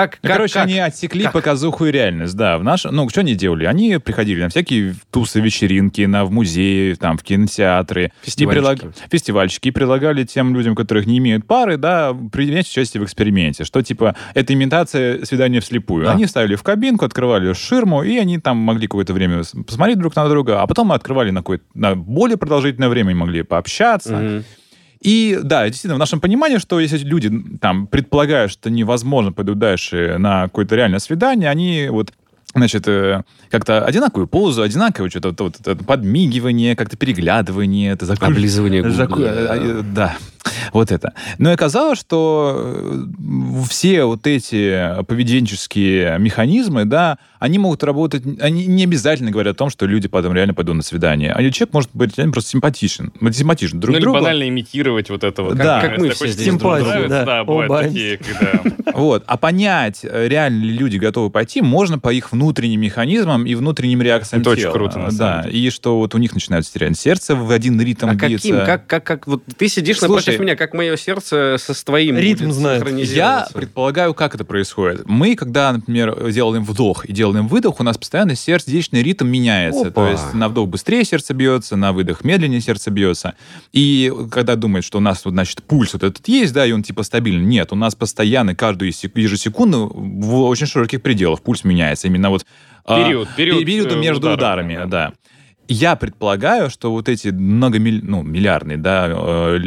S2: Они отсекли показуху и реальность, да. Что они делали? Они приходили на всякие тусы, вечеринки, в музеи, там, в кинотеатры. Фестивальчики. И предлагали тем людям, которых не имеют пары, да, принять участие в эксперименте. Что, типа, это имитация свидания вслепую. Да. Они ставили в кабинку, открывали ширму, и они там могли какое-то время посмотреть друг на друга, а потом открывали на более продолжительное время и могли пообщаться. Mm-hmm. И да, действительно, в нашем понимании, что если люди там предполагают, что невозможно пойдут дальше на какое-то реальное свидание, они вот, значит, как-то одинаковую позу, одинаковое что-то подмигивание, как-то переглядывание,
S1: облизывание губ.
S2: Да. Вот это. Но оказалось, что все вот эти поведенческие механизмы, да, они могут работать, они не обязательно говорят о том, что люди потом реально пойдут на свидание. А человек может быть реально просто симпатичен друг другу.
S3: Или банально имитировать вот это вот.
S2: Да.
S1: Как мы все здесь.
S4: Симпатию, да.
S3: Да, бывают такие, когда...
S2: Вот. А понять, реально ли люди готовы пойти, можно по их внутренним механизмам и внутренним реакциям тела.
S3: Это очень круто, на самом деле.
S2: И что вот у них начинается терять сердце в один ритм биться.
S1: Как вот ты сидишь напротив меня, как мое сердце с твоим
S4: ритм знает.
S2: Я предполагаю, как это происходит. Мы, когда, например, делаем вдох и делаем выдох, у нас постоянно сердечный ритм меняется.
S1: Опа.
S2: То есть на вдох быстрее сердце бьется, на выдох медленнее сердце бьется. И когда думают, что у нас, вот, значит, пульс вот этот есть, да, и он типа стабильный. Нет, у нас постоянно, каждую ежесекунду в очень широких пределах пульс меняется. Именно вот период между ударами, да. Я предполагаю, что вот эти миллиардные, да,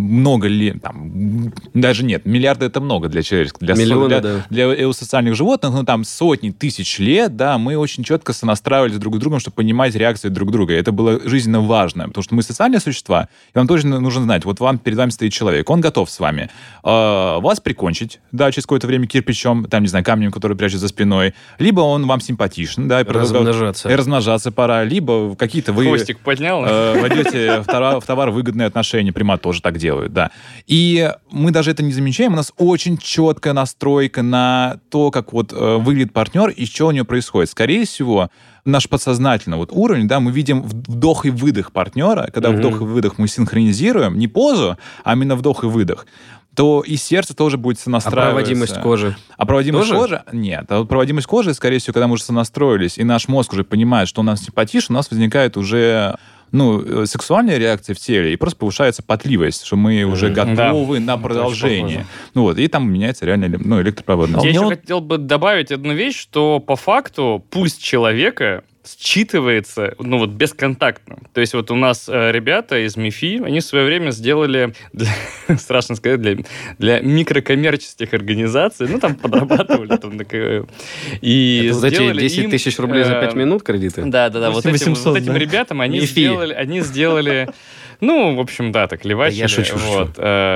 S2: даже нет, миллиарды это много для человеческого, для социальных животных, там сотни тысяч лет, да, мы очень четко сонастраивались друг с другом, чтобы понимать реакции друг друга. И это было жизненно важно, потому что мы социальные существа, и вам тоже нужно знать, вот перед вами стоит человек, он готов с вами вас прикончить, да, через какое-то время кирпичом, там, не знаю, камнем, который прячет за спиной, либо он вам симпатичен, да, и размножаться пора, либо какие-то вы
S3: хвостик поднял,
S2: войдете в товар выгодные отношения, Примат тоже так делают, да. И мы даже это не замечаем, у нас очень четкая настройка на то, как вот выглядит партнер и что у него происходит. Скорее всего, наш подсознательный вот уровень, да, мы видим вдох и выдох партнера, когда вдох и выдох мы синхронизируем, не позу, а именно вдох и выдох, то и сердце тоже будет сонастраиваться.
S1: А проводимость кожи?
S2: А проводимость кожи? Нет. А проводимость кожи, скорее всего, когда мы уже сонастроились, и наш мозг уже понимает, что у нас симпатичен, у нас возникает уже сексуальная реакция в теле, и просто повышается потливость, что мы уже готовы на продолжение. Вот, и там меняется реально электропроводность.
S3: Я еще хотел бы добавить одну вещь, что по факту пульс человека считывается, бесконтактно. То есть вот у нас ребята из МИФИ, они в свое время сделали, страшно сказать, для микрокоммерческих организаций, там подрабатывали. И
S1: это вот эти 10 тысяч рублей за 5 минут кредиты?
S3: Да. Вот этим ребятам они сделали Ну, в общем, да, так левачили.
S1: Да я шучу.
S3: Вот.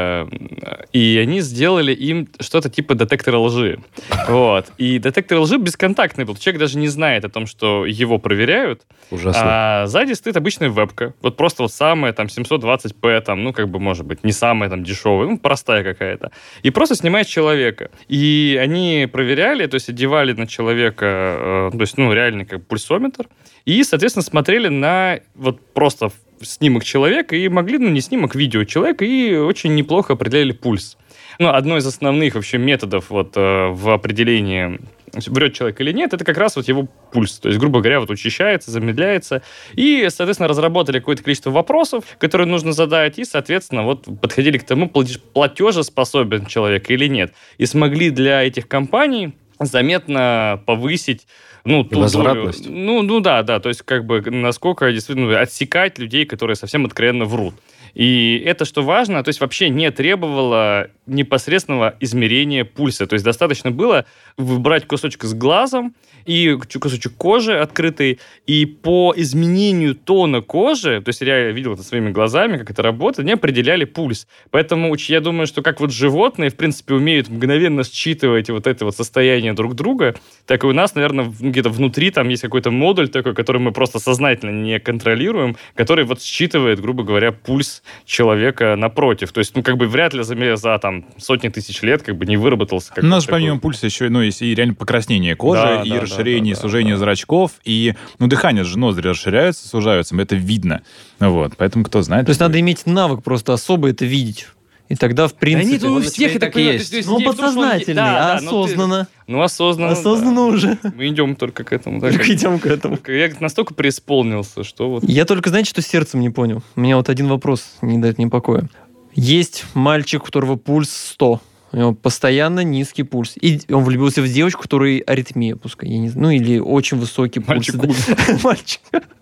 S3: И они сделали им что-то типа детектора лжи. Вот. И детектор лжи бесконтактный был. Человек даже не знает о том, что его проверяют.
S1: Ужасно.
S3: А сзади стоит обычная вебка. Вот просто вот самая там 720p, там, ну, как бы, может быть, не самая там дешевая, ну, простая какая-то. И просто снимает человека. И они проверяли, то есть одевали на человека, то есть, ну, реально как пульсометр. И, соответственно, смотрели на вот просто снимок человека и могли, ну, не снимок, видео человека, и очень неплохо определяли пульс. Ну, одно из основных вообще методов вот в определении, врет человек или нет, это как раз вот его пульс. То есть, грубо говоря, вот учащается, замедляется. И, соответственно, разработали какое-то количество вопросов, которые нужно задать, и, соответственно, вот подходили к тому, платежеспособен человек или нет. И смогли для этих компаний заметно повысить, ну, ту
S1: возвратность.
S3: долю. Ну да, то есть как бы насколько действительно отсекать людей, которые совсем откровенно врут. И это, что важно, то есть вообще не требовало непосредственного измерения пульса. То есть достаточно было выбрать кусочек с глазом и кусочек кожи открытый, и по изменению тона кожи, то есть я видел это своими глазами, как это работает, они определяли пульс. Поэтому я думаю, что как вот животные, в принципе, умеют мгновенно считывать вот это вот состояние друг друга, так и у нас, наверное, где-то внутри там есть какой-то модуль такой, который мы просто сознательно не контролируем, который вот считывает, грубо говоря, пульс человека напротив. То есть, ну, как бы вряд ли за там сотни тысяч лет как бы не выработался.
S2: У нас же помимо пульса еще, ну, есть и реально покраснение кожи, и расширение, и сужение зрачков, и, ну, дыхание же, ноздри расширяются, сужаются, это видно. Вот, поэтому кто знает.
S4: То есть надо иметь навык просто особо это видеть. И тогда, в принципе...
S3: Да нет, у всех
S1: так и есть.
S4: Ну, подсознательный, а осознанно.
S3: Ну, осознанно.
S4: Осознанно уже.
S3: Мы идем только к этому.
S4: Только идем к этому.
S3: Я настолько преисполнился, что вот...
S4: Я только, знаете, что сердцем не понял? У меня вот один вопрос не дает мне покоя. Есть мальчик, у которого пульс 100. У него постоянно низкий пульс. И он влюбился в девочку, у которой аритмия, пускай, я не знаю, ну или очень высокий пульс. Мальчик.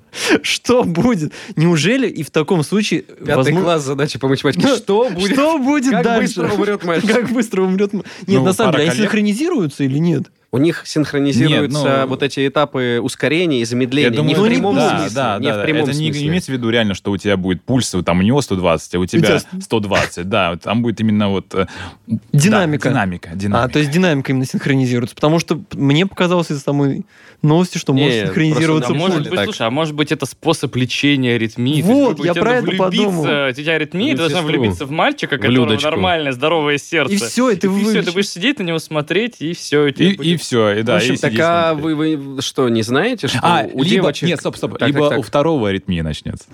S4: Что будет? Неужели и в таком случае...
S1: Пятый класс, задача по математике. Что будет?
S4: Что будет
S1: как
S4: дальше?
S1: Как быстро умрет мальчик?
S4: Как быстро умрет мальчик? Нет,
S2: Ну,
S4: на самом деле, они
S2: коллег.
S4: синхронизируются или нет?
S1: У них синхронизируются
S2: Нет, ну,
S1: вот эти этапы ускорения и замедления.
S2: Я думаю,
S1: не в прямом
S4: да,
S1: смысле.
S2: да,
S1: не в прямом
S2: это не
S1: смысле.
S2: имеется в виду реально, что у тебя будет пульс, там у него 120, а у тебя 120. Да, там будет именно вот...
S4: Динамика.
S2: Да, динамика.
S4: То есть динамика именно синхронизируется. Потому что мне показалось из самой новости, что может
S1: Нет,
S4: синхронизироваться
S1: просто
S3: может
S1: пульс.
S3: быть,
S1: Так.
S3: слушай, а может быть, это способ лечения аритмии?
S4: Вот,
S3: То есть,
S4: я про это подумал.
S3: У тебя аритмия, ты должна
S1: Медсестру.
S3: влюбиться в мальчика,
S1: В
S3: которого
S1: Людочку.
S3: нормальное, здоровое сердце.
S4: И все, и ты
S3: все, ты
S4: вылечишь.
S3: будешь сидеть на него смотреть, и все.
S2: И все, и да.
S1: В общем,
S2: и
S1: так
S2: сидеть
S1: а
S2: смотреть.
S1: вы что, не знаете, что у
S2: либо,
S1: девочек...
S2: Нет, стоп.
S1: Так,
S2: либо
S1: так.
S2: у второго аритмия начнется.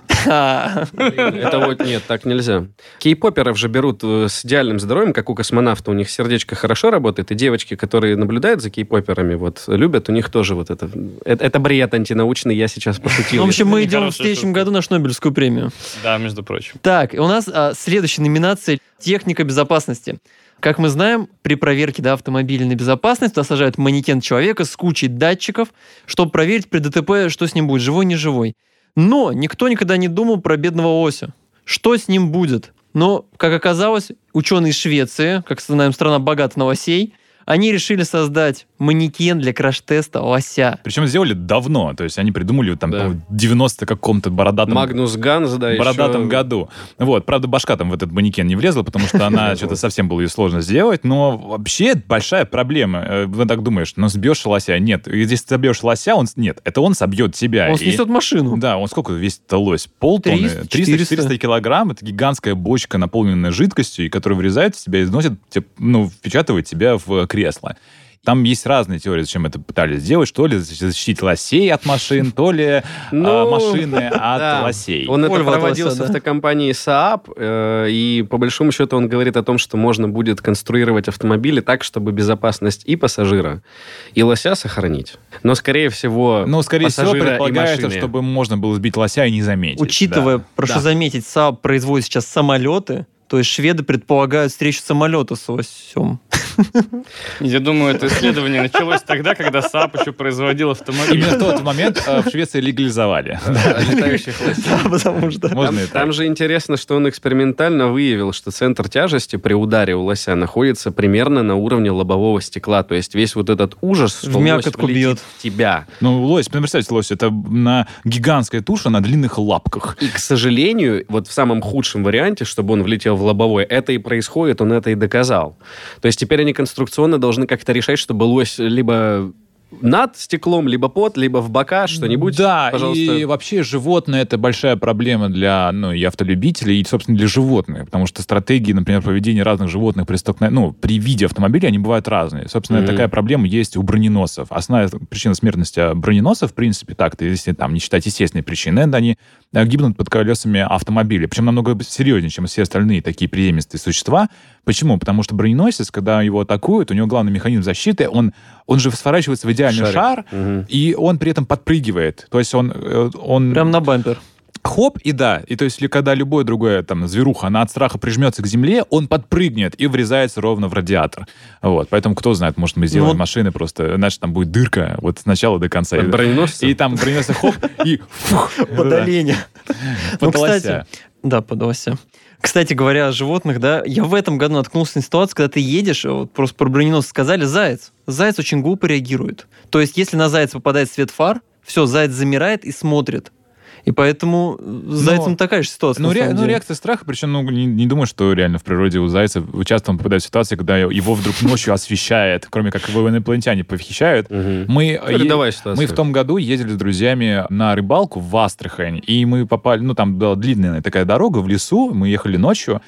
S1: Это вот нет, так нельзя. Кей-поперов же берут с идеальным здоровьем, как у космонавта. У них сердечко хорошо работает, и девочки, которые наблюдают за кей-поперами, вот, любят, у них тоже вот это... Это бред антинаучный, я сейчас пошутил.
S4: В общем, мы
S3: Это
S4: идем в
S3: нехорошая
S4: следующем
S3: шутка.
S4: году на Шнобелевскую премию.
S3: Да, между прочим.
S4: Так, у нас следующая номинация «Техника безопасности». Как мы знаем, при проверке автомобильной безопасности туда сажают манекен человека с кучей датчиков, чтобы проверить при ДТП, что с ним будет, живой, не живой. Но никто никогда не думал про бедного Ося. Что с ним будет? Но, как оказалось, ученые из Швеции, как знаем, страна богата на лосей, они решили создать манекен для краш-теста лося.
S2: Причем сделали давно, то есть они придумали там
S1: Да.
S2: в 90 каком-то бородатом...
S1: Магнус Ганс, да,
S2: бородатом
S1: еще...
S2: году. Вот, правда, башка там в этот манекен не влезла, потому что она что-то совсем было ее сложно сделать, но вообще это большая проблема. Вы так думаешь, ну сбьешь лося? Нет. Если ты собьешь лося, нет, это он собьет тебя.
S4: Он
S2: И-
S4: снесет машину.
S2: Да, он сколько весит лось? Полтонны?
S4: 300,
S2: 300-400 килограмм. Это гигантская бочка, наполненная жидкостью, и которая врезает в тебя и износит, впечатывает тебя в кресло. Там есть разные теории, зачем это пытались сделать. Что ли защитить лосей от машин, то ли машины от
S1: Да.
S2: лосей.
S1: Он это
S4: Volvo от
S1: проводил
S4: лося,
S1: с
S4: да.
S1: автокомпанией Saab, и по большому счету он говорит о том, что можно будет конструировать автомобили так, чтобы безопасность и пассажира, и лося сохранить. Но, скорее всего,
S2: Ну, скорее всего,
S1: пассажира и
S2: предполагается,
S1: машины.
S2: чтобы можно было сбить лося и не заметить.
S4: Учитывая,
S2: Да.
S4: прошу
S1: Да.
S4: заметить, Saab производит сейчас самолеты, То есть шведы предполагают встречу самолета с лосем.
S3: Я думаю, это исследование началось тогда, когда САП еще производил автомобили.
S2: Именно в тот момент в Швеции легализовали.
S1: Летающих лосей.
S4: Да, потому что...
S2: Можно и так.
S1: Там же интересно, что он экспериментально выявил, что центр тяжести при ударе у лося находится примерно на уровне лобового стекла. То есть весь вот этот ужас, что
S4: В
S1: лось
S4: мякотку
S1: влетит
S4: бьет.
S1: в тебя.
S2: Ну, лось, представьте, лось, это на гигантская туша на длинных лапках.
S1: И, к сожалению, вот в самом худшем варианте, чтобы он влетел в лобовое, это и происходит, он это и доказал. То есть теперь они конструкционно должны как-то решать, чтобы лось либо над стеклом, либо под, либо в бока, что-нибудь.
S2: Да,
S1: пожалуйста.
S2: и вообще животные — это большая проблема для, и автолюбителей, и, собственно, для животных, потому что стратегии, например, поведения разных животных при виде автомобиля, они бывают разные. Собственно, такая проблема есть у броненосцев. Основная причина смертности броненосцев, в принципе, так-то, если там не считать естественные причины, это они гибнут под колесами автомобиля. Причем намного серьезнее, чем все остальные такие приземистые существа. Почему? Потому что броненосец, когда его атакуют, у него главный механизм защиты, он же сворачивается в идеальный шар, и он при этом подпрыгивает. То есть он
S4: Прям на бампер.
S2: хоп, и да. И то есть, когда любое другое, зверуха, она от страха прижмется к земле, он подпрыгнет и врезается ровно в радиатор. Вот. Поэтому, кто знает, может, мы сделаем машины просто, значит, там будет дырка вот с начала до конца.
S1: Под броненосцем?
S2: И там броненосец хоп, и фух.
S4: Под оленя.
S2: Под
S4: кстати,
S2: лося.
S4: да, под лося. Кстати говоря о животных, да, я в этом году наткнулся на ситуацию, когда ты едешь, вот просто про броненосца сказали, заяц. Заяц очень глупо реагирует. То есть, если на зайца попадает свет фар, все, заяц замирает и смотрит. И поэтому с зайцем такая же ситуация.
S2: Реакция страха, причем не думаю, что реально в природе у зайца часто он попадает в ситуации, когда его вдруг ночью освещает, кроме как его инопланетяне похищают. Мы в том году ездили с друзьями на рыбалку в Астрахань, и мы попали, там была длинная такая дорога в лесу, мы ехали ночью,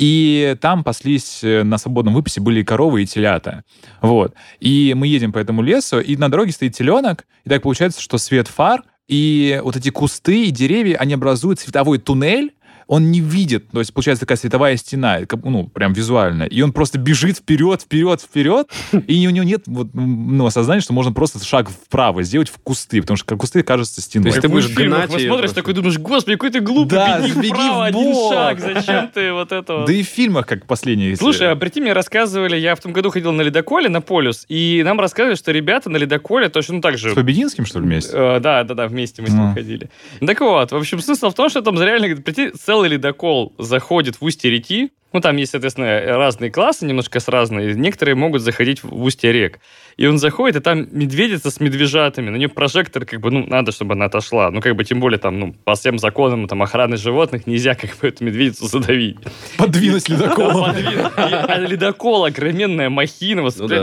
S2: и там паслись на свободном выпасе были коровы и телята. Вот. И мы едем по этому лесу, и на дороге стоит теленок, и так получается, что свет фар и вот эти кусты и деревья, они образуют световой туннель, он не видит, то есть получается такая световая стена, прям визуально, и он просто бежит вперед, и у него нет осознания, что можно просто шаг вправо сделать в кусты, потому что кусты кажутся стеной.
S1: То есть ты будешь гнать
S3: ее. Смотришь такой, думаешь, господи, какой ты глупый, беги вправо, один шаг, зачем ты вот это?
S2: Да и в фильмах, как последние.
S3: Слушай, а прийти мне рассказывали, я в том году ходил на ледоколе, на полюс, и нам рассказывали, что ребята на ледоколе точно так же...
S2: С Побединским, что ли, вместе?
S3: Да, вместе мы с ним ходили. Так вот, в общем, смысл в том, что там реально, прийти, целый ледокол заходит в устье реки. Там есть, соответственно, разные классы, немножко с разные. Некоторые могут заходить в устье рек. И он заходит, и там медведица с медвежатами. На нее прожектор, надо, чтобы она отошла. Тем более, по всем законам охраны животных нельзя, эту медведицу задавить.
S2: Подвинуть ледоколом.
S3: А ледокол, огроменная махина.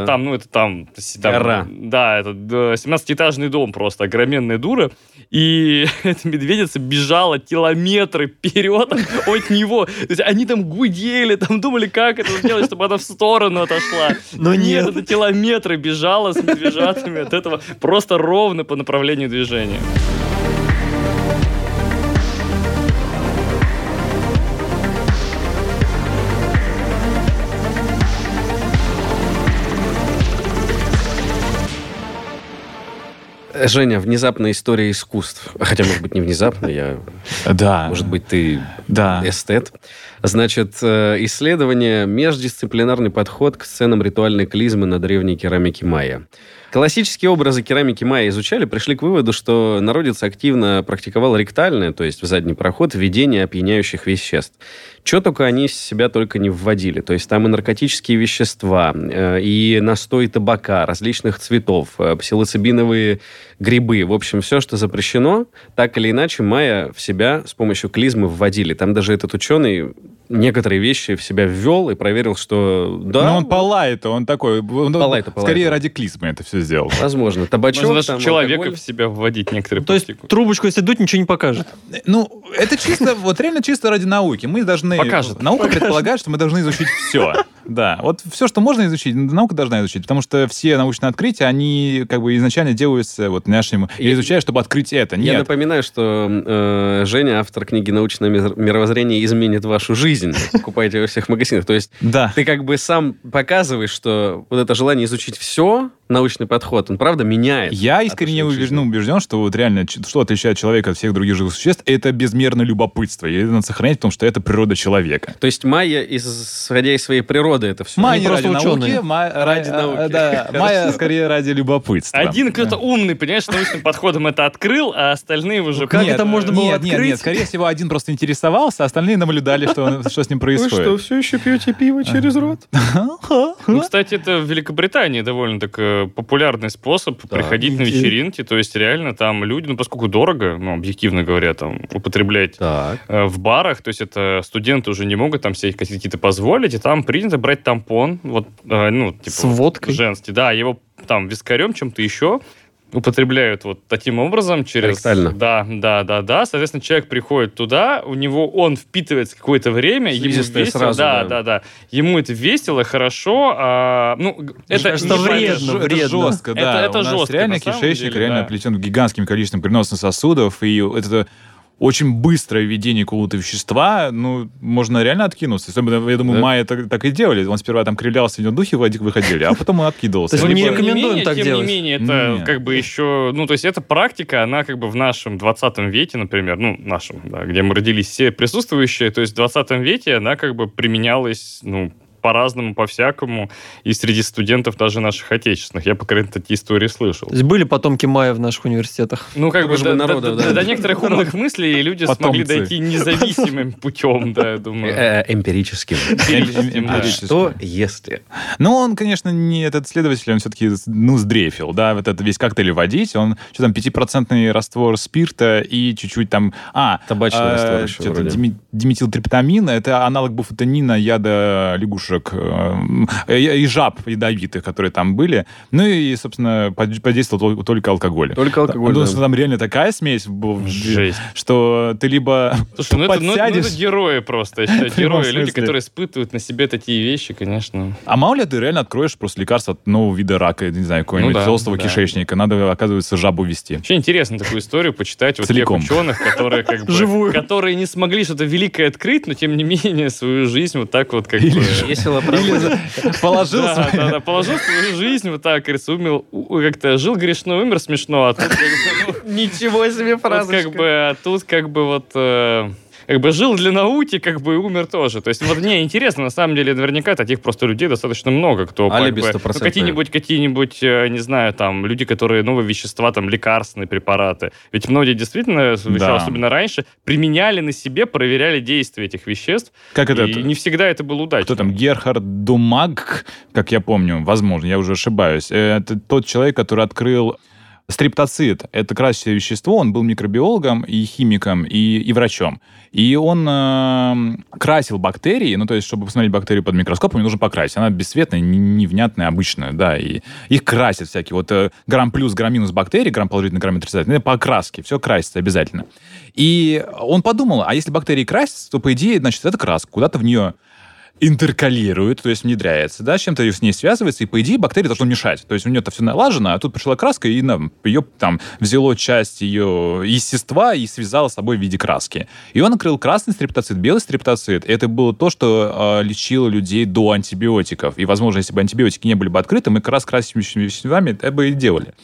S1: Гора.
S3: Да, это 17-этажный дом просто, огроменная дура. И эта медведица бежала километры вперед от него. То есть они там гудели, думали, как это сделать, чтобы она в сторону отошла.
S4: Но нет.
S3: Это километры бежала с медвежатами от этого просто ровно по направлению движения.
S1: Женя, внезапная история искусств. Хотя, может быть, не внезапно,
S2: Да.
S1: Может быть, ты
S2: Да.
S1: эстет. Значит, исследование «Междисциплинарный подход к сценам ритуальной клизмы на древней керамике майя». Классические образы керамики майя изучали, пришли к выводу, что народец активно практиковал ректальное, то есть в задний проход, введение опьяняющих веществ. Чего только они из себя только не вводили. То есть там и наркотические вещества, и настой табака различных цветов, псилоцибиновые грибы. В общем, все, что запрещено, так или иначе майя в себя с помощью клизмы вводили. Там даже этот ученый некоторые вещи в себя ввел и проверил, что да.
S2: Но он полает, он такой...
S1: Полает.
S2: Скорее ради клизмы это все сделал.
S1: Возможно. Табачок,
S3: можно даже
S1: там,
S3: человека
S1: алкоголь.
S3: в себя вводить некоторые.
S4: То есть трубочку, если дуть, ничего не покажет.
S2: Это чисто, реально чисто ради науки. Мы должны...
S3: Покажет.
S2: Наука предполагает, что мы должны изучить все. Да, все, что можно изучить, наука должна изучить, потому что все научные открытия, они изначально делаются нашим... Я изучаю, чтобы открыть это. Нет.
S1: Я напоминаю, что Женя, автор книги «Научное мировоззрение изменит вашу жизнь». Покупайте во всех магазинах. То есть
S2: да.
S1: ты сам показываешь, что вот это желание изучить все, научный подход, он, правда, меняет.
S2: Я искренне убежден, что вот реально, что отличает человека от всех других живых существ, это безмерное любопытство. И это надо сохранять, потому что это природа человека.
S1: То есть майя, исходя из своей природы, это все.
S2: Майя
S4: просто
S2: ради
S4: ученые.
S2: науки,
S1: Ради науки.
S2: Да, майя скорее ради любопытства.
S3: Один кто-то умный, понимаешь, с научным подходом это открыл, а остальные уже...
S4: Как это можно было
S2: Нет,
S4: открыть?
S2: скорее всего, один просто интересовался, а остальные наблюдали, что с ним происходит.
S1: все еще пьете пиво через рот?
S3: Ну, кстати, это в Великобритании довольно так популярный способ приходить на вечеринки. То есть реально там люди, ну, поскольку дорого, ну, объективно говоря, там, употреблять в барах, то есть это студенты уже не могут там себе какие-то позволить, и там принято брать тампон, вот, ну, типа...
S4: С водкой?
S3: Женский, да, его там вискарем, чем-то еще употребляют вот таким образом через...
S1: Ректально.
S3: Да. Соответственно, человек приходит туда, он впитывается какое-то время, ему
S1: Слизистая
S3: весело.
S1: сразу,
S3: Да. Ему это весело, хорошо. Это
S4: кажется, вредно.
S2: Это жестко, да.
S3: Это
S2: У нас
S3: жестко,
S2: реально
S3: на самом
S2: кишечник
S3: деле,
S2: реально
S3: да.
S2: оплетен гигантским количеством кровеносных сосудов, и это очень быстрое введение какого-то вещества, ну, можно реально откинуться. Особенно, я думаю, майя так и делали. Он сперва там кривлялся, у него духи выходили, а потом он откидывался.
S4: То есть мы не
S3: Тем
S4: рекомендуем так делать.
S3: Тем не менее, это
S2: Нет.
S3: как бы еще... Ну, то есть эта практика, она как бы в нашем 20 веке, например, ну, нашем, да, где мы родились все присутствующие, то есть в 20 веке она как бы применялась, ну, по-разному, по-всякому, и среди студентов даже наших отечественных. Я, по крайней мере, такие истории слышал.
S4: То есть были потомки майя в наших университетах.
S3: Ну, как бы
S1: Дружбы народов, да.
S3: до некоторых умных мыслей люди смогли
S2: Потомцы.
S3: дойти независимым путем, да, я думаю.
S1: Эмпирическим.
S3: Эмпирическим, да.
S1: А что если?
S2: Ну, он, конечно, не этот исследователь, он все-таки, ну, сдрефил, да, вот это весь коктейль водить, он, что там, 5% раствор спирта и чуть-чуть там...
S1: Табачный раствор еще
S2: что-то
S1: вроде.
S2: диметилтриптамин, это аналог буфетанина, яда лягушек и жаб ядовитых, которые там были. Ну и, собственно, подействовал только алкоголь.
S1: Только алкоголь,
S2: Потому
S1: да.
S2: что там реально такая смесь,
S3: Жесть.
S2: что ты либо
S3: Слушай, ну
S2: подсядешь...
S3: это герои просто. Я считаю,
S2: В прямом
S3: герои, люди,
S2: смысле.
S3: которые испытывают на себе такие вещи, конечно.
S2: А мало ли ты реально откроешь просто лекарство от нового вида рака, не знаю, какого-нибудь
S3: Ну да,
S2: толстого
S3: да.
S2: кишечника. Надо, оказывается, жабу вести.
S3: Вообще интересно такую историю почитать вот
S2: Целиком.
S3: тех ученых, которые как бы...
S4: Живую.
S3: Которые не смогли что-то великое открыть, но тем не менее свою жизнь вот так вот как бы...
S1: Весело проводит.
S2: Положил
S3: Да, положил свою жизнь вот так, говорится, как-то жил грешно, умер смешно, а тут как бы...
S1: Ничего себе
S3: Тут как бы вот... Как бы жил для науки, как бы и умер тоже. То есть вот мне интересно, на самом деле, наверняка таких просто людей достаточно много, кто
S1: Алиби
S3: как бы,
S1: 100%.
S3: какие-нибудь, не знаю, там, люди, которые новые вещества, там, лекарственные препараты. Ведь многие действительно,
S2: Да.
S3: особенно раньше, применяли на себе, проверяли действие этих веществ.
S2: Как
S3: И
S2: этот...
S3: не всегда это было удачно.
S2: Кто там? Герхард Думаг, как я помню, возможно, я уже ошибаюсь. Это тот человек, который открыл стриптоцит. Это красящее вещество. Он был микробиологом и химиком, и врачом. И он красил бактерии, ну, то есть, чтобы посмотреть бактерию под микроскопом, ее нужно покрасить. Она бесцветная, невнятная, обычная, да, и их красят всякие. Вот грамм плюс, грамм минус бактерий, грамм положительный, грамм отрицательный, по окраске, все красится обязательно. И он подумал, а если бактерии красятся, то, по идее, значит, эта краска куда-то в нее интеркалирует, то есть внедряется, да, с чем-то с ней связывается, и, по идее, бактерии должны мешать. То есть у нее-то все налажено, а тут пришла краска, и ее там взяло часть ее естества и связало с собой в виде краски. И он открыл красный стриптоцит, белый стриптоцит. Это было то, что лечило людей до антибиотиков. И, возможно, если бы антибиотики не были бы открыты, мы как раз красящими веществами это бы и делали.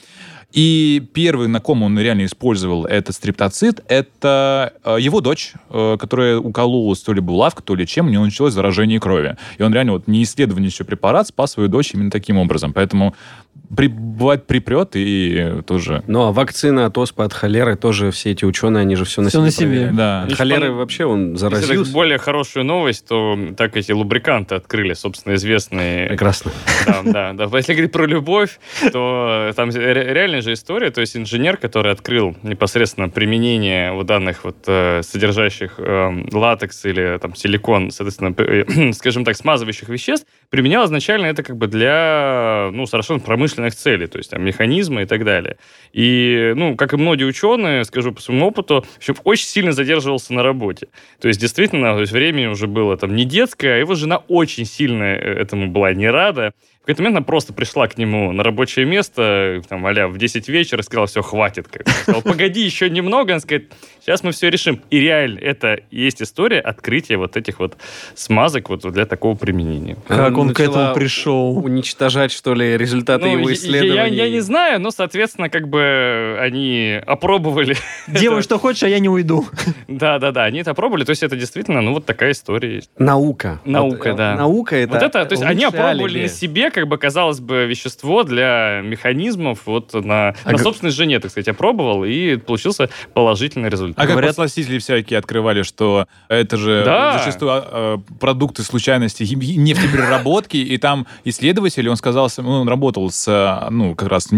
S2: И первый, на ком он реально использовал этот стриптоцит, это его дочь, которая укололась то ли булавкой, то ли чем, у нее началось заражение крови. И он реально вот неисследованный еще препарат спас свою дочь именно таким образом. Поэтому бывает припрет и тоже...
S1: Ну, а вакцина от оспы, от холеры, тоже все эти ученые, они же все на себе проверяют.
S2: Да.
S1: От холеры вообще он
S3: Если
S1: заразился.
S3: так более хорошую новость, то так эти лубриканты открыли, собственно, известные...
S1: Прекрасно.
S3: Да. Если говорить про любовь, то там реальная же история, то есть инженер, который открыл непосредственно применение вот данных вот содержащих латекс или там силикон, соответственно, скажем так, смазывающих веществ, применял изначально это как бы для, ну, совершенно промышленных целей, то есть там механизмы и так далее. И, ну, как и многие ученые, скажу по своему опыту, в общем, очень сильно задерживался на работе. То есть действительно, то есть времени уже было там не детское, а его жена очень сильно этому была не рада. В какой-то момент она просто пришла к нему на рабочее место, там, а-ля в 10 вечера, сказала, все, хватит. Сказала, погоди, еще немного. Она сказала, сейчас мы все решим. И реально, это есть история открытия вот этих вот смазок вот для такого применения.
S4: Как он к
S1: начала
S4: этому пришел?
S1: Уничтожать, что ли, результаты его исследований?
S3: Я не знаю, но, соответственно, как бы они опробовали.
S4: Делай, что хочешь, а я не уйду.
S3: Да, они это опробовали. То есть это действительно, ну, вот такая история есть.
S1: Наука.
S3: Наука, да.
S1: Наука это...
S3: Вот это, то есть они
S1: лучшее
S3: опробовали
S1: алиби.
S3: на себе, как бы, казалось бы, вещество для механизмов, вот на собственной жене, так сказать, опробовал, и получился положительный результат.
S2: А как
S4: Говорят-
S2: подсластители всякие открывали, что это же
S3: Да.
S2: зачастую продукты случайности нефтепереработки, и там исследователь, он сказал, он работал с, ну, как раз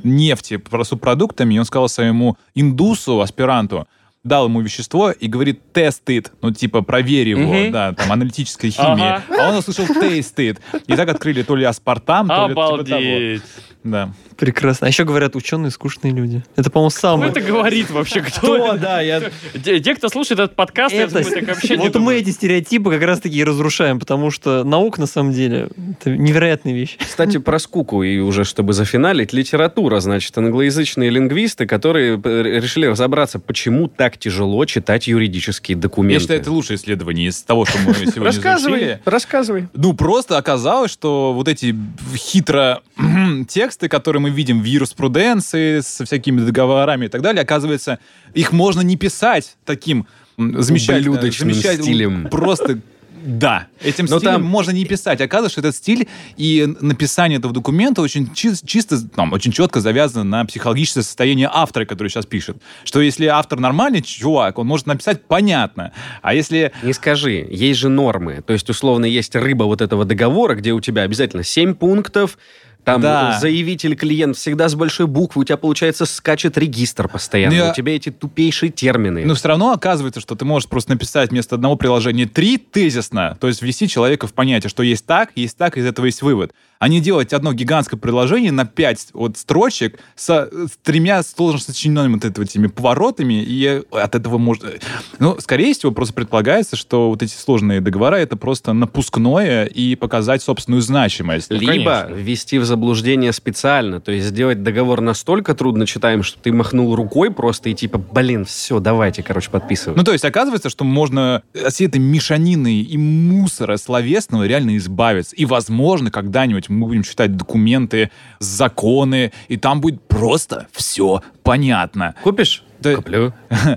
S2: нефтепродуктами, и он сказал своему индусу, аспиранту, дал ему вещество и говорит «test it», ну, типа, проверь его,
S3: Мгм.
S2: да, там, аналитическая химия.
S3: Ага.
S2: А он услышал «taste it». И так открыли то ли аспартам, то ли типа того.
S3: Обалдеть.
S2: Да.
S4: Прекрасно. А еще говорят, ученые скучные люди. Это, по-моему,
S3: Кто
S4: самое...
S3: это говорит вообще? Кто?
S1: Да, я...
S3: Те, кто слушает этот подкаст, я
S4: Это-
S3: думаю, так вообще не
S4: Вот мы
S3: думают.
S4: эти стереотипы как раз-таки и разрушаем, потому что наука, на самом деле, это невероятная вещь.
S1: Кстати, про скуку, и уже чтобы зафиналить, литература, значит, англоязычные лингвисты, которые решили разобраться, почему так тяжело читать юридические документы.
S2: Я считаю, это лучшее исследование из того, что мы сегодня
S1: Рассказывай,
S2: изучили.
S1: рассказывай.
S2: Ну, просто оказалось, что вот эти хитро тексты, которые мы видим в юриспруденции, со всякими договорами и так далее, оказывается, их можно не писать таким
S1: Ублюдочным
S2: замечательным
S1: стилем.
S2: Просто... Да, этим
S1: Но
S2: стилем
S1: там-
S2: можно не писать. Оказывается, что этот стиль и написание этого документа очень чисто, там, очень четко завязано на психологическое состояние автора, который сейчас пишет. Что если автор нормальный чувак, он может написать понятно. А если...
S1: Не скажи, есть же нормы. То есть, условно, есть рыба вот этого договора, где у тебя обязательно 7 пунктов, там
S2: Да.
S1: заявитель, клиент всегда с большой буквы, у тебя, получается, скачет регистр постоянно.
S2: Ну, я-
S1: У тебя эти тупейшие термины.
S2: Но все равно оказывается, что ты можешь просто написать вместо одного приложения 3 тезисно, то есть ввести человека в понятие, что есть так, и из этого есть вывод. А не делать одно гигантское приложение на 5 вот строчек с 3 сложно сочиненными вот этими поворотами, и от этого может... Ну, скорее всего, просто предполагается, что вот эти сложные договора — это просто напускное и показать собственную значимость.
S1: Либо
S3: конечно.
S1: ввести в заблуждение специально, то есть сделать договор настолько трудно читаем, что ты махнул рукой просто и типа, блин, все, давайте, короче, подписывай.
S2: Ну, то есть, оказывается, что можно от всей этой мешанины и мусора словесного реально избавиться. И, возможно, когда-нибудь мы будем читать документы, законы, и там будет просто все понятно.
S1: Купишь?
S2: Да.
S1: Куплю.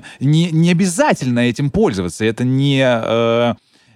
S2: Не обязательно этим пользоваться. Это не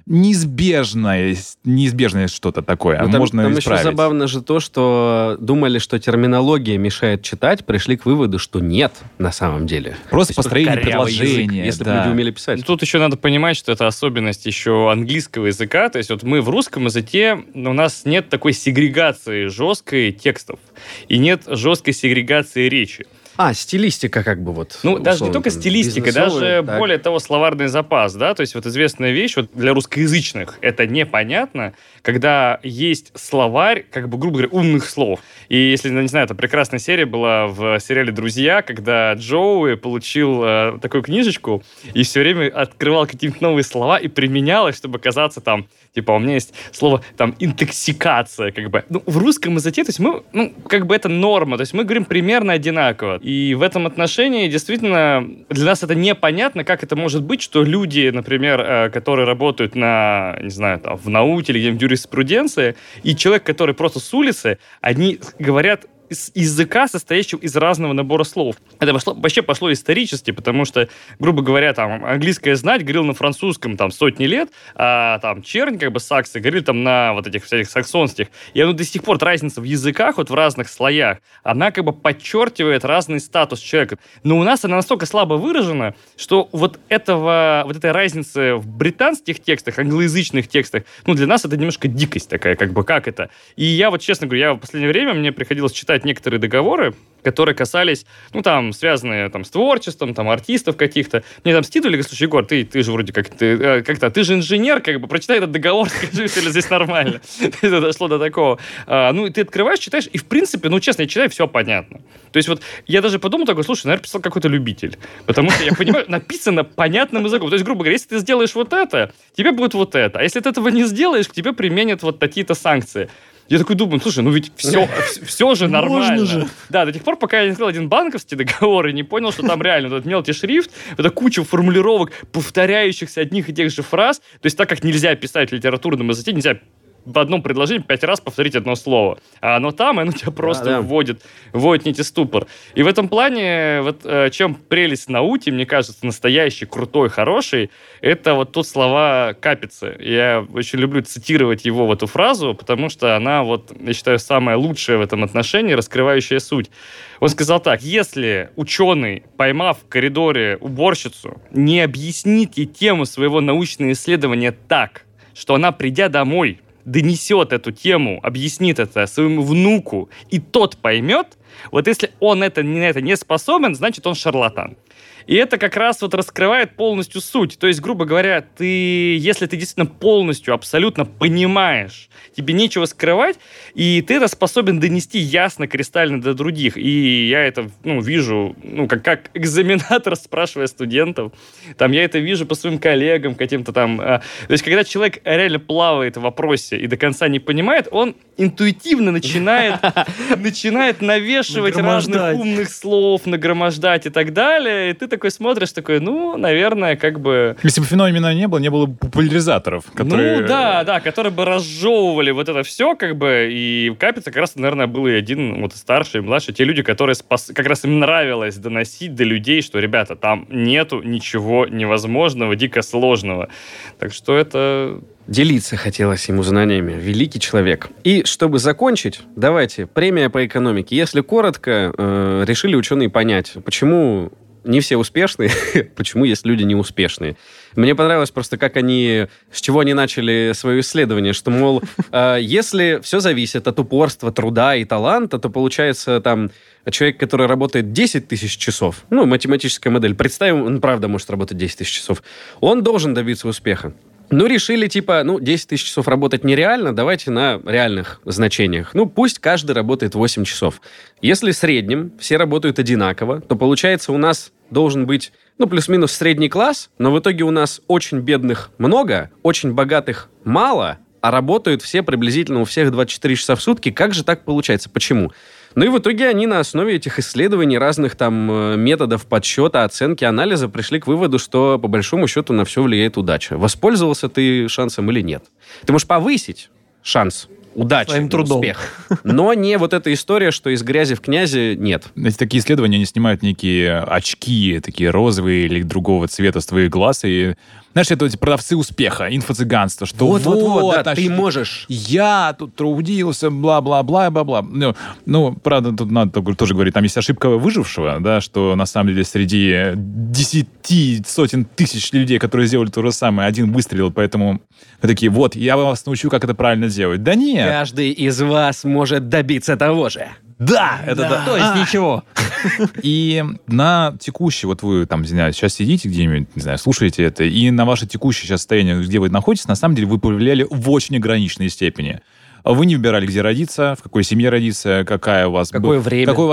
S2: неизбежное что-то такое.
S1: Ну, там
S2: Можно
S1: еще
S2: исправить.
S1: забавно же то, что думали, что терминология мешает читать, пришли к выводу, что нет на самом деле.
S2: Просто
S1: То есть
S2: построение
S1: корявый язык,
S2: предложения.
S1: если бы
S2: да.
S1: люди умели писать.
S3: Ну, тут еще надо понимать, что это особенность еще английского языка. То есть вот мы в русском языке, у нас нет такой сегрегации жесткой текстов. И нет жесткой сегрегации речи.
S1: Стилистика как бы вот.
S3: Ну, даже не
S1: условно,
S3: только
S1: там,
S3: стилистика,
S1: бизнесовая,
S3: даже
S1: так.
S3: более того, словарный запас, да, то есть вот известная вещь, вот для русскоязычных это непонятно, когда есть словарь, как бы, грубо говоря, умных слов. И если, не знаю, это прекрасная серия была в сериале «Друзья», когда Джоуи получил такую книжечку и все время открывал какие-нибудь новые слова и применял их, чтобы казаться там, типа, у меня есть слово, там, интоксикация, как бы. Ну, в русском языке, то есть мы, ну, как бы это норма, то есть мы говорим примерно одинаково. И в этом отношении, действительно, для нас это непонятно, как это может быть, что люди, например, которые работают на, не знаю, там, в науке или где-нибудь в юриспруденции, и человек, который просто с улицы, они говорят из языка, состоящего из разного набора слов. Это вообще пошло исторически, потому что, грубо говоря, там, английская знать говорила на французском там сотни лет, а там чернь, как бы саксы, говорили там на вот этих всяких саксонских. И оно до сих пор, разница в языках, вот в разных слоях, она как бы подчеркивает разный статус человека. Но у нас она настолько слабо выражена, что вот этой разницы в британских текстах, англоязычных текстах, ну, для нас это немножко дикость такая, как бы, как это. И я вот, честно говорю, в последнее время мне приходилось читать некоторые договоры, которые касались, ну, там, связанные там, с творчеством, там, артистов каких-то. Мне там скидывали, говорят, слушай, Егор, ты же вроде ты же инженер, как бы, прочитай этот договор, скажи, все ли здесь нормально. Это дошло до такого. Ну, и ты открываешь, читаешь, и, в принципе, ну, честно, я читаю, все понятно. То есть вот я даже подумал такой, слушай, наверное, писал какой-то любитель. Потому что я понимаю, написано понятным языком. То есть, грубо говоря, если ты сделаешь вот это, тебе будет вот это. А если ты этого не сделаешь, к тебе применят вот такие-то санкции. Я такой думаю, слушай, ну ведь все же нормально.
S4: Можно же.
S3: Да, до тех пор, пока я не открыл один банковский договор и не понял, что там реально вот этот мелкий шрифт, это куча формулировок, повторяющихся одних и тех же фраз. То есть так как нельзя писать в литературном языке, нельзя в одном предложении 5 раз повторить одно слово. А оно там, и оно тебя просто вводит некий ступор. И в этом плане, вот чем прелесть науки, мне кажется, настоящий, крутой, хороший, это вот тут слова Капицы. Я очень люблю цитировать его в эту фразу, потому что она, вот, я считаю, самая лучшая в этом отношении, раскрывающая суть. Он сказал так: если ученый, поймав в коридоре уборщицу, не объяснит ей тему своего научного исследования так, что она, придя домой, донесет эту тему, объяснит это своему внуку, и тот поймет, вот если он на это не способен, значит, он шарлатан. И это как раз вот раскрывает полностью суть. То есть, грубо говоря, если ты действительно полностью, абсолютно понимаешь, тебе нечего скрывать, и ты это способен донести ясно, кристально до других. И я это вижу, как экзаменатор, спрашивая студентов. Там, я это вижу по своим коллегам каким-то там. То есть, когда человек реально плавает в вопросе и до конца не понимает, он интуитивно начинает навешивать разных умных слов, нагромождать и так далее. И ты такой смотришь, такой, наверное, как бы...
S2: Если бы феномена не было бы популяризаторов, которые...
S3: которые бы разжевывали вот это все, как бы, и Капица как раз, наверное, был и один, вот, старший, и младший, те люди, которые как раз им нравилось доносить до людей, что, ребята, там нету ничего невозможного, дико сложного. Так что это...
S1: Делиться хотелось ему знаниями. Великий человек. И чтобы закончить, давайте, премия по экономике. Если коротко, решили ученые понять, почему не все успешные, почему есть люди неуспешные. Мне понравилось просто, с чего они начали свое исследование, что, мол, если все зависит от упорства, труда и таланта, то получается там человек, который работает 10 тысяч часов, математическая модель, представим, он правда может работать 10 тысяч часов, он должен добиться успеха. Решили, 10 тысяч часов работать нереально, давайте на реальных значениях. Пусть каждый работает 8 часов. Если в среднем все работают одинаково, то, получается, у нас должен быть, плюс-минус средний класс, но в итоге у нас очень бедных много, очень богатых мало, а работают все приблизительно у всех 24 часа в сутки. Как же так получается? Почему? И в итоге они на основе этих исследований, разных там методов подсчета, оценки, анализа пришли к выводу, что по большому счету на все влияет удача. Воспользовался ты шансом или нет? Ты можешь повысить шанс удачи,
S4: своим трудом.
S1: Успех. Но не вот эта история, что из грязи в князи нет.
S2: Эти такие исследования, они снимают некие очки, такие розовые или другого цвета с твоих глаз, и знаешь, это эти продавцы успеха, инфо-цыганство, что
S1: вот, ты можешь.
S2: Я тут трудился, бла-бла-бла, бла-бла. Правда, тут надо тоже говорить, там есть ошибка выжившего, да, что на самом деле среди 10 сотен тысяч людей, которые сделали то же самое, один выстрелил, поэтому вы такие, я вас научу, как это правильно делать. Да нет.
S1: Каждый из вас может добиться того же.
S2: Да, это да.
S4: То есть ничего.
S2: И на текущее, вот вы там, не знаю, сейчас сидите где-нибудь, не знаю, слушаете это, и на ваше текущее сейчас состояние, где вы находитесь, на самом деле вы повлияли в очень ограниченной степени. Вы не выбирали, где родиться, в какой семье родиться, какое время, какой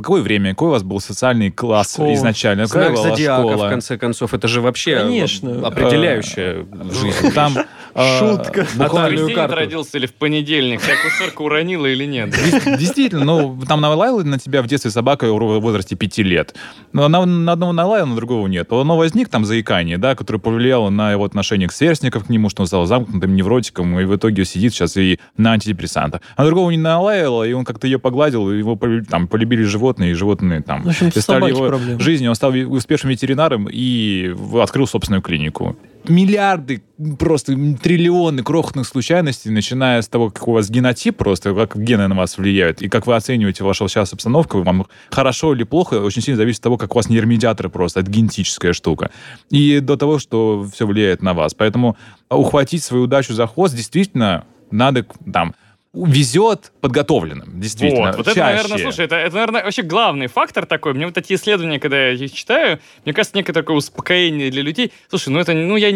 S2: у вас был социальный класс школа. Изначально,
S1: знак
S2: какая
S1: зодиака,
S2: школа.
S1: В конце концов, это же вообще определяющая жизнь.
S2: Там
S4: шутка.
S1: Буквальную
S3: Ты
S1: карту.
S3: родился или в понедельник, тебя кушерка уронила или нет?
S2: Действительно, там налаяла на тебя в детстве собака в возрасте 5 лет. Но она на одного налаяла, на другого нет. Но возник там заикание, да, которое повлияло на его отношение к сверстникам, к нему, что он стал замкнутым невротиком, и в итоге сидит сейчас и на антидепрессантах. А другого не налаяло, и он как-то ее погладил, и его там полюбили животные, и животные там
S4: в общем,
S2: стали его
S4: проблемы.
S2: жизнью. Он стал успешным ветеринаром и открыл собственную клинику. Миллиарды, просто триллионы крохотных случайностей, начиная с того, какой у вас генотип просто, как гены на вас влияют, и как вы оцениваете вашу сейчас обстановку, вам хорошо или плохо, очень сильно зависит от того, как у вас нейромедиаторы просто, это генетическая штука. И до того, что все влияет на вас. Поэтому ухватить свою удачу за хвост действительно надо там... везет подготовленным, действительно,
S3: Вот это, наверное, слушай, это, наверное, вообще главный фактор такой. Мне вот такие исследования, когда я их читаю, мне кажется, некое такое успокоение для людей. Слушай, мне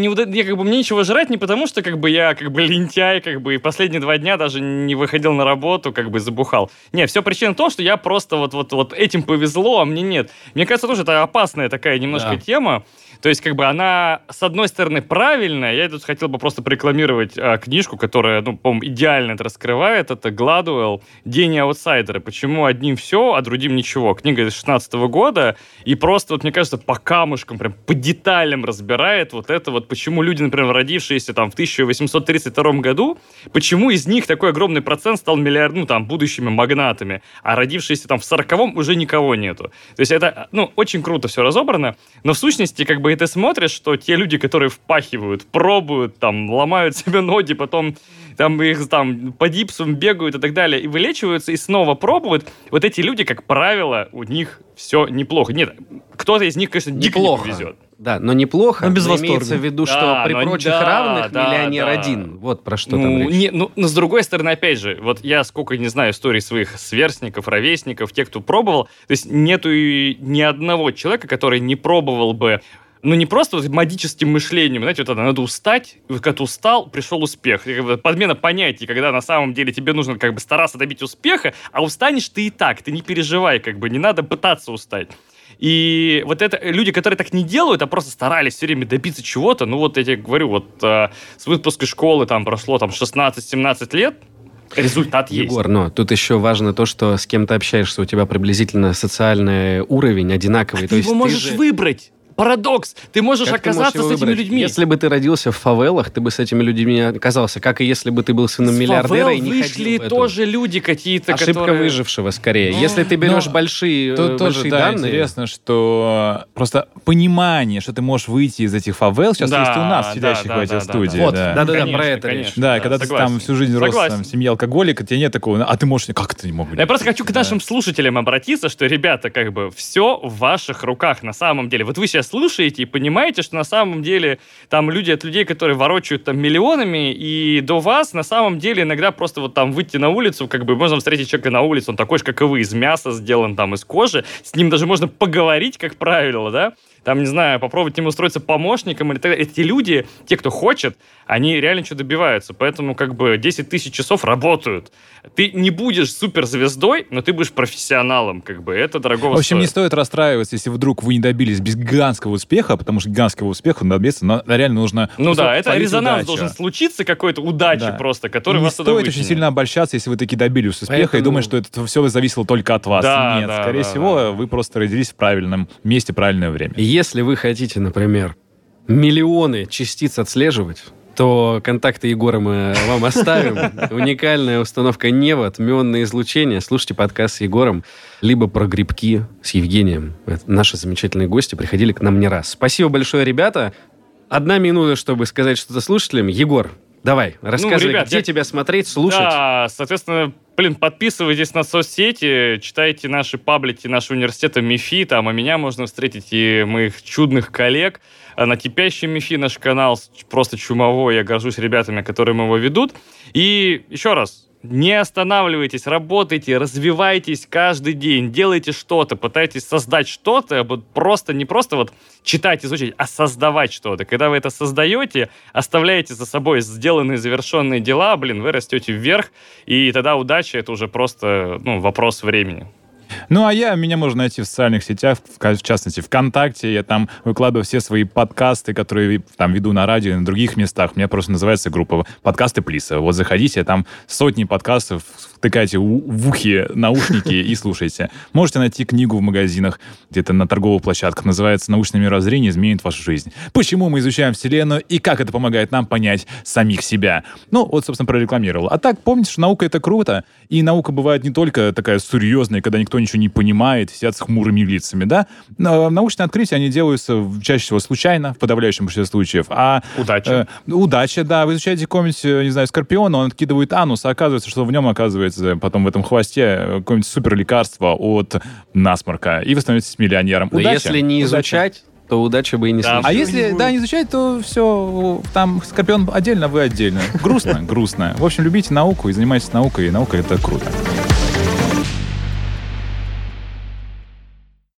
S3: нечего жрать не потому, что я лентяй, и последние 2 дня даже не выходил на работу, забухал. Не, все причина в том, что я просто вот этим повезло, а мне нет. Мне кажется, тоже это опасная такая немножко тема. То есть, она, с одной стороны, правильная. Я тут хотел бы просто порекламировать книжку, которая, по-моему, идеально это раскрывает. называет это Гладуэлл «Гений аутсайдера». Почему одним все, а другим ничего. Книга из 2016 года, и просто, вот, мне кажется, по камушкам, прям по деталям разбирает вот это вот, почему люди, например, родившиеся там в 1832 году, почему из них такой огромный процент стал будущими магнатами, а родившиеся там в 40-м уже никого нету. То есть это, очень круто все разобрано, но в сущности, как бы, и ты смотришь, что те люди, которые впахивают, пробуют, там, ломают себе ноги, потом там их там по гипсам бегают и так далее, и вылечиваются, и снова пробуют, вот эти люди, как правило, у них все неплохо. Нет, кто-то из них, конечно, дико не повезет.
S1: Да, но неплохо.
S4: Но без
S1: но
S4: восторга.
S1: имеется в виду, что при прочих равных миллионер один. Вот про что там речь.
S3: Но с другой стороны, опять же, вот я сколько не знаю историй своих сверстников, ровесников, тех, кто пробовал, то есть нету ни одного человека, который не пробовал бы, не просто вот магическим мышлением, знаете, вот это, надо устать, и вот когда ты устал, пришел успех. Подмена понятий, когда на самом деле тебе нужно как бы стараться добить успеха, а устанешь ты и так, ты не переживай, как бы, не надо пытаться устать. И вот это люди, которые так не делают, а просто старались все время добиться чего-то, вот я тебе говорю, вот с выпуска школы там прошло 16-17 лет, результат есть.
S1: Егор, но тут еще важно то, что с кем ты общаешься, у тебя приблизительно социальный уровень одинаковый.
S3: Ты его можешь выбрать. Парадокс! Ты можешь оказаться с этими людьми.
S1: Если бы ты родился в фавелах, ты бы с этими людьми оказался. Как и если бы ты был сыном миллиардера и не ходил
S3: вышли тоже люди какие-то,
S1: ошибка
S3: которые...
S1: выжившего, скорее. Если ты берешь большие
S2: тоже,
S1: данные...
S2: интересно, что просто понимание, что ты можешь выйти из этих фавел, сейчас есть у нас, сидящих в этой студии.
S1: Вот,
S2: да,
S1: про это речь.
S2: Да, когда ты там всю жизнь рос в семье алкоголика, тебе нет такого, а ты можешь... Как это не мог быть?
S3: Я просто хочу к нашим слушателям обратиться, что, ребята, как бы все в ваших руках на самом деле. Вот вы сейчас слушаете и понимаете, что на самом деле там люди от людей, которые ворочают там миллионами, и до вас на самом деле иногда просто вот там выйти на улицу, как бы можно встретить человека на улице, он такой же, как и вы, из мяса сделан, там, из кожи, с ним даже можно поговорить, как правило, да, там, не знаю, попробовать ему устроиться помощником или так далее. Эти люди, те, кто хочет, они реально что добиваются, поэтому как бы 10 тысяч часов работают. Ты не будешь суперзвездой, но ты будешь профессионалом, как бы, это дорого.
S2: В общем, не стоит расстраиваться, если вдруг вы не добились гигантского успеха, потому что гигантского успеха добиться, но реально нужно...
S3: это резонанс должен случиться, какой-то удачи просто, который вас туда вытянет.
S2: Не стоит очень сильно обольщаться, если вы таки добились успеха и думаете, что это все зависело только от вас. Нет, скорее всего, вы просто родились в правильном месте, в правильное время.
S1: Если вы хотите, например, миллионы частиц отслеживать, то контакты Егора мы вам оставим. Уникальная установка Невод, мионное излучение. Слушайте подкаст с Егором, либо про грибки с Евгением. Это наши замечательные гости приходили к нам не раз. Спасибо большое, ребята. 1 минута, чтобы сказать что-то слушателям. Егор, давай, рассказывай,
S3: ребят,
S1: где тебя смотреть, слушать.
S3: Да, соответственно, подписывайтесь на соцсети, читайте наши паблики, наши университеты МИФИ, там, а меня можно встретить и моих чудных коллег на Кипящем МИФИ, наш канал просто чумовой, я горжусь ребятами, которые его ведут. И еще раз, не останавливайтесь, работайте, развивайтесь каждый день, делайте что-то, пытайтесь создать что-то, просто не просто вот читать, изучать, а создавать что-то. Когда вы это создаете, оставляете за собой сделанные, завершенные дела, вы растете вверх, и тогда удача — это уже просто вопрос времени.
S2: Меня можно найти в социальных сетях, в частности, ВКонтакте. Я там выкладываю все свои подкасты, которые там веду на радио и на других местах. У меня просто называется группа «Подкасты Плиса». Вот заходите, там сотни подкастов, втыкайте в ухи наушники и слушайте. Можете найти книгу в магазинах, где-то на торговых площадках. Называется «Научное мировоззрение изменит вашу жизнь». Почему мы изучаем Вселенную и как это помогает нам понять самих себя. Собственно, прорекламировал. А так, помните, что наука — это круто. И наука бывает не только такая серьезная, когда никто ничего не понимает, сидят с хмурыми лицами, да? Научные открытия, они делаются чаще всего случайно, в подавляющем большинстве случаев.
S3: Удача.
S2: Удача, да. Вы изучаете какого-нибудь, не знаю, скорпиона, он откидывает анус, а оказывается, что в нем оказывается потом в этом хвосте какое-нибудь суперлекарство от насморка, и вы становитесь миллионером.
S1: Но
S2: удача.
S1: Если не изучать, то удача бы и не случилась.
S2: А если, не изучать, то все, там скорпион отдельно, вы отдельно. Грустно. В общем, любите науку и занимайтесь наукой, и наука — это круто.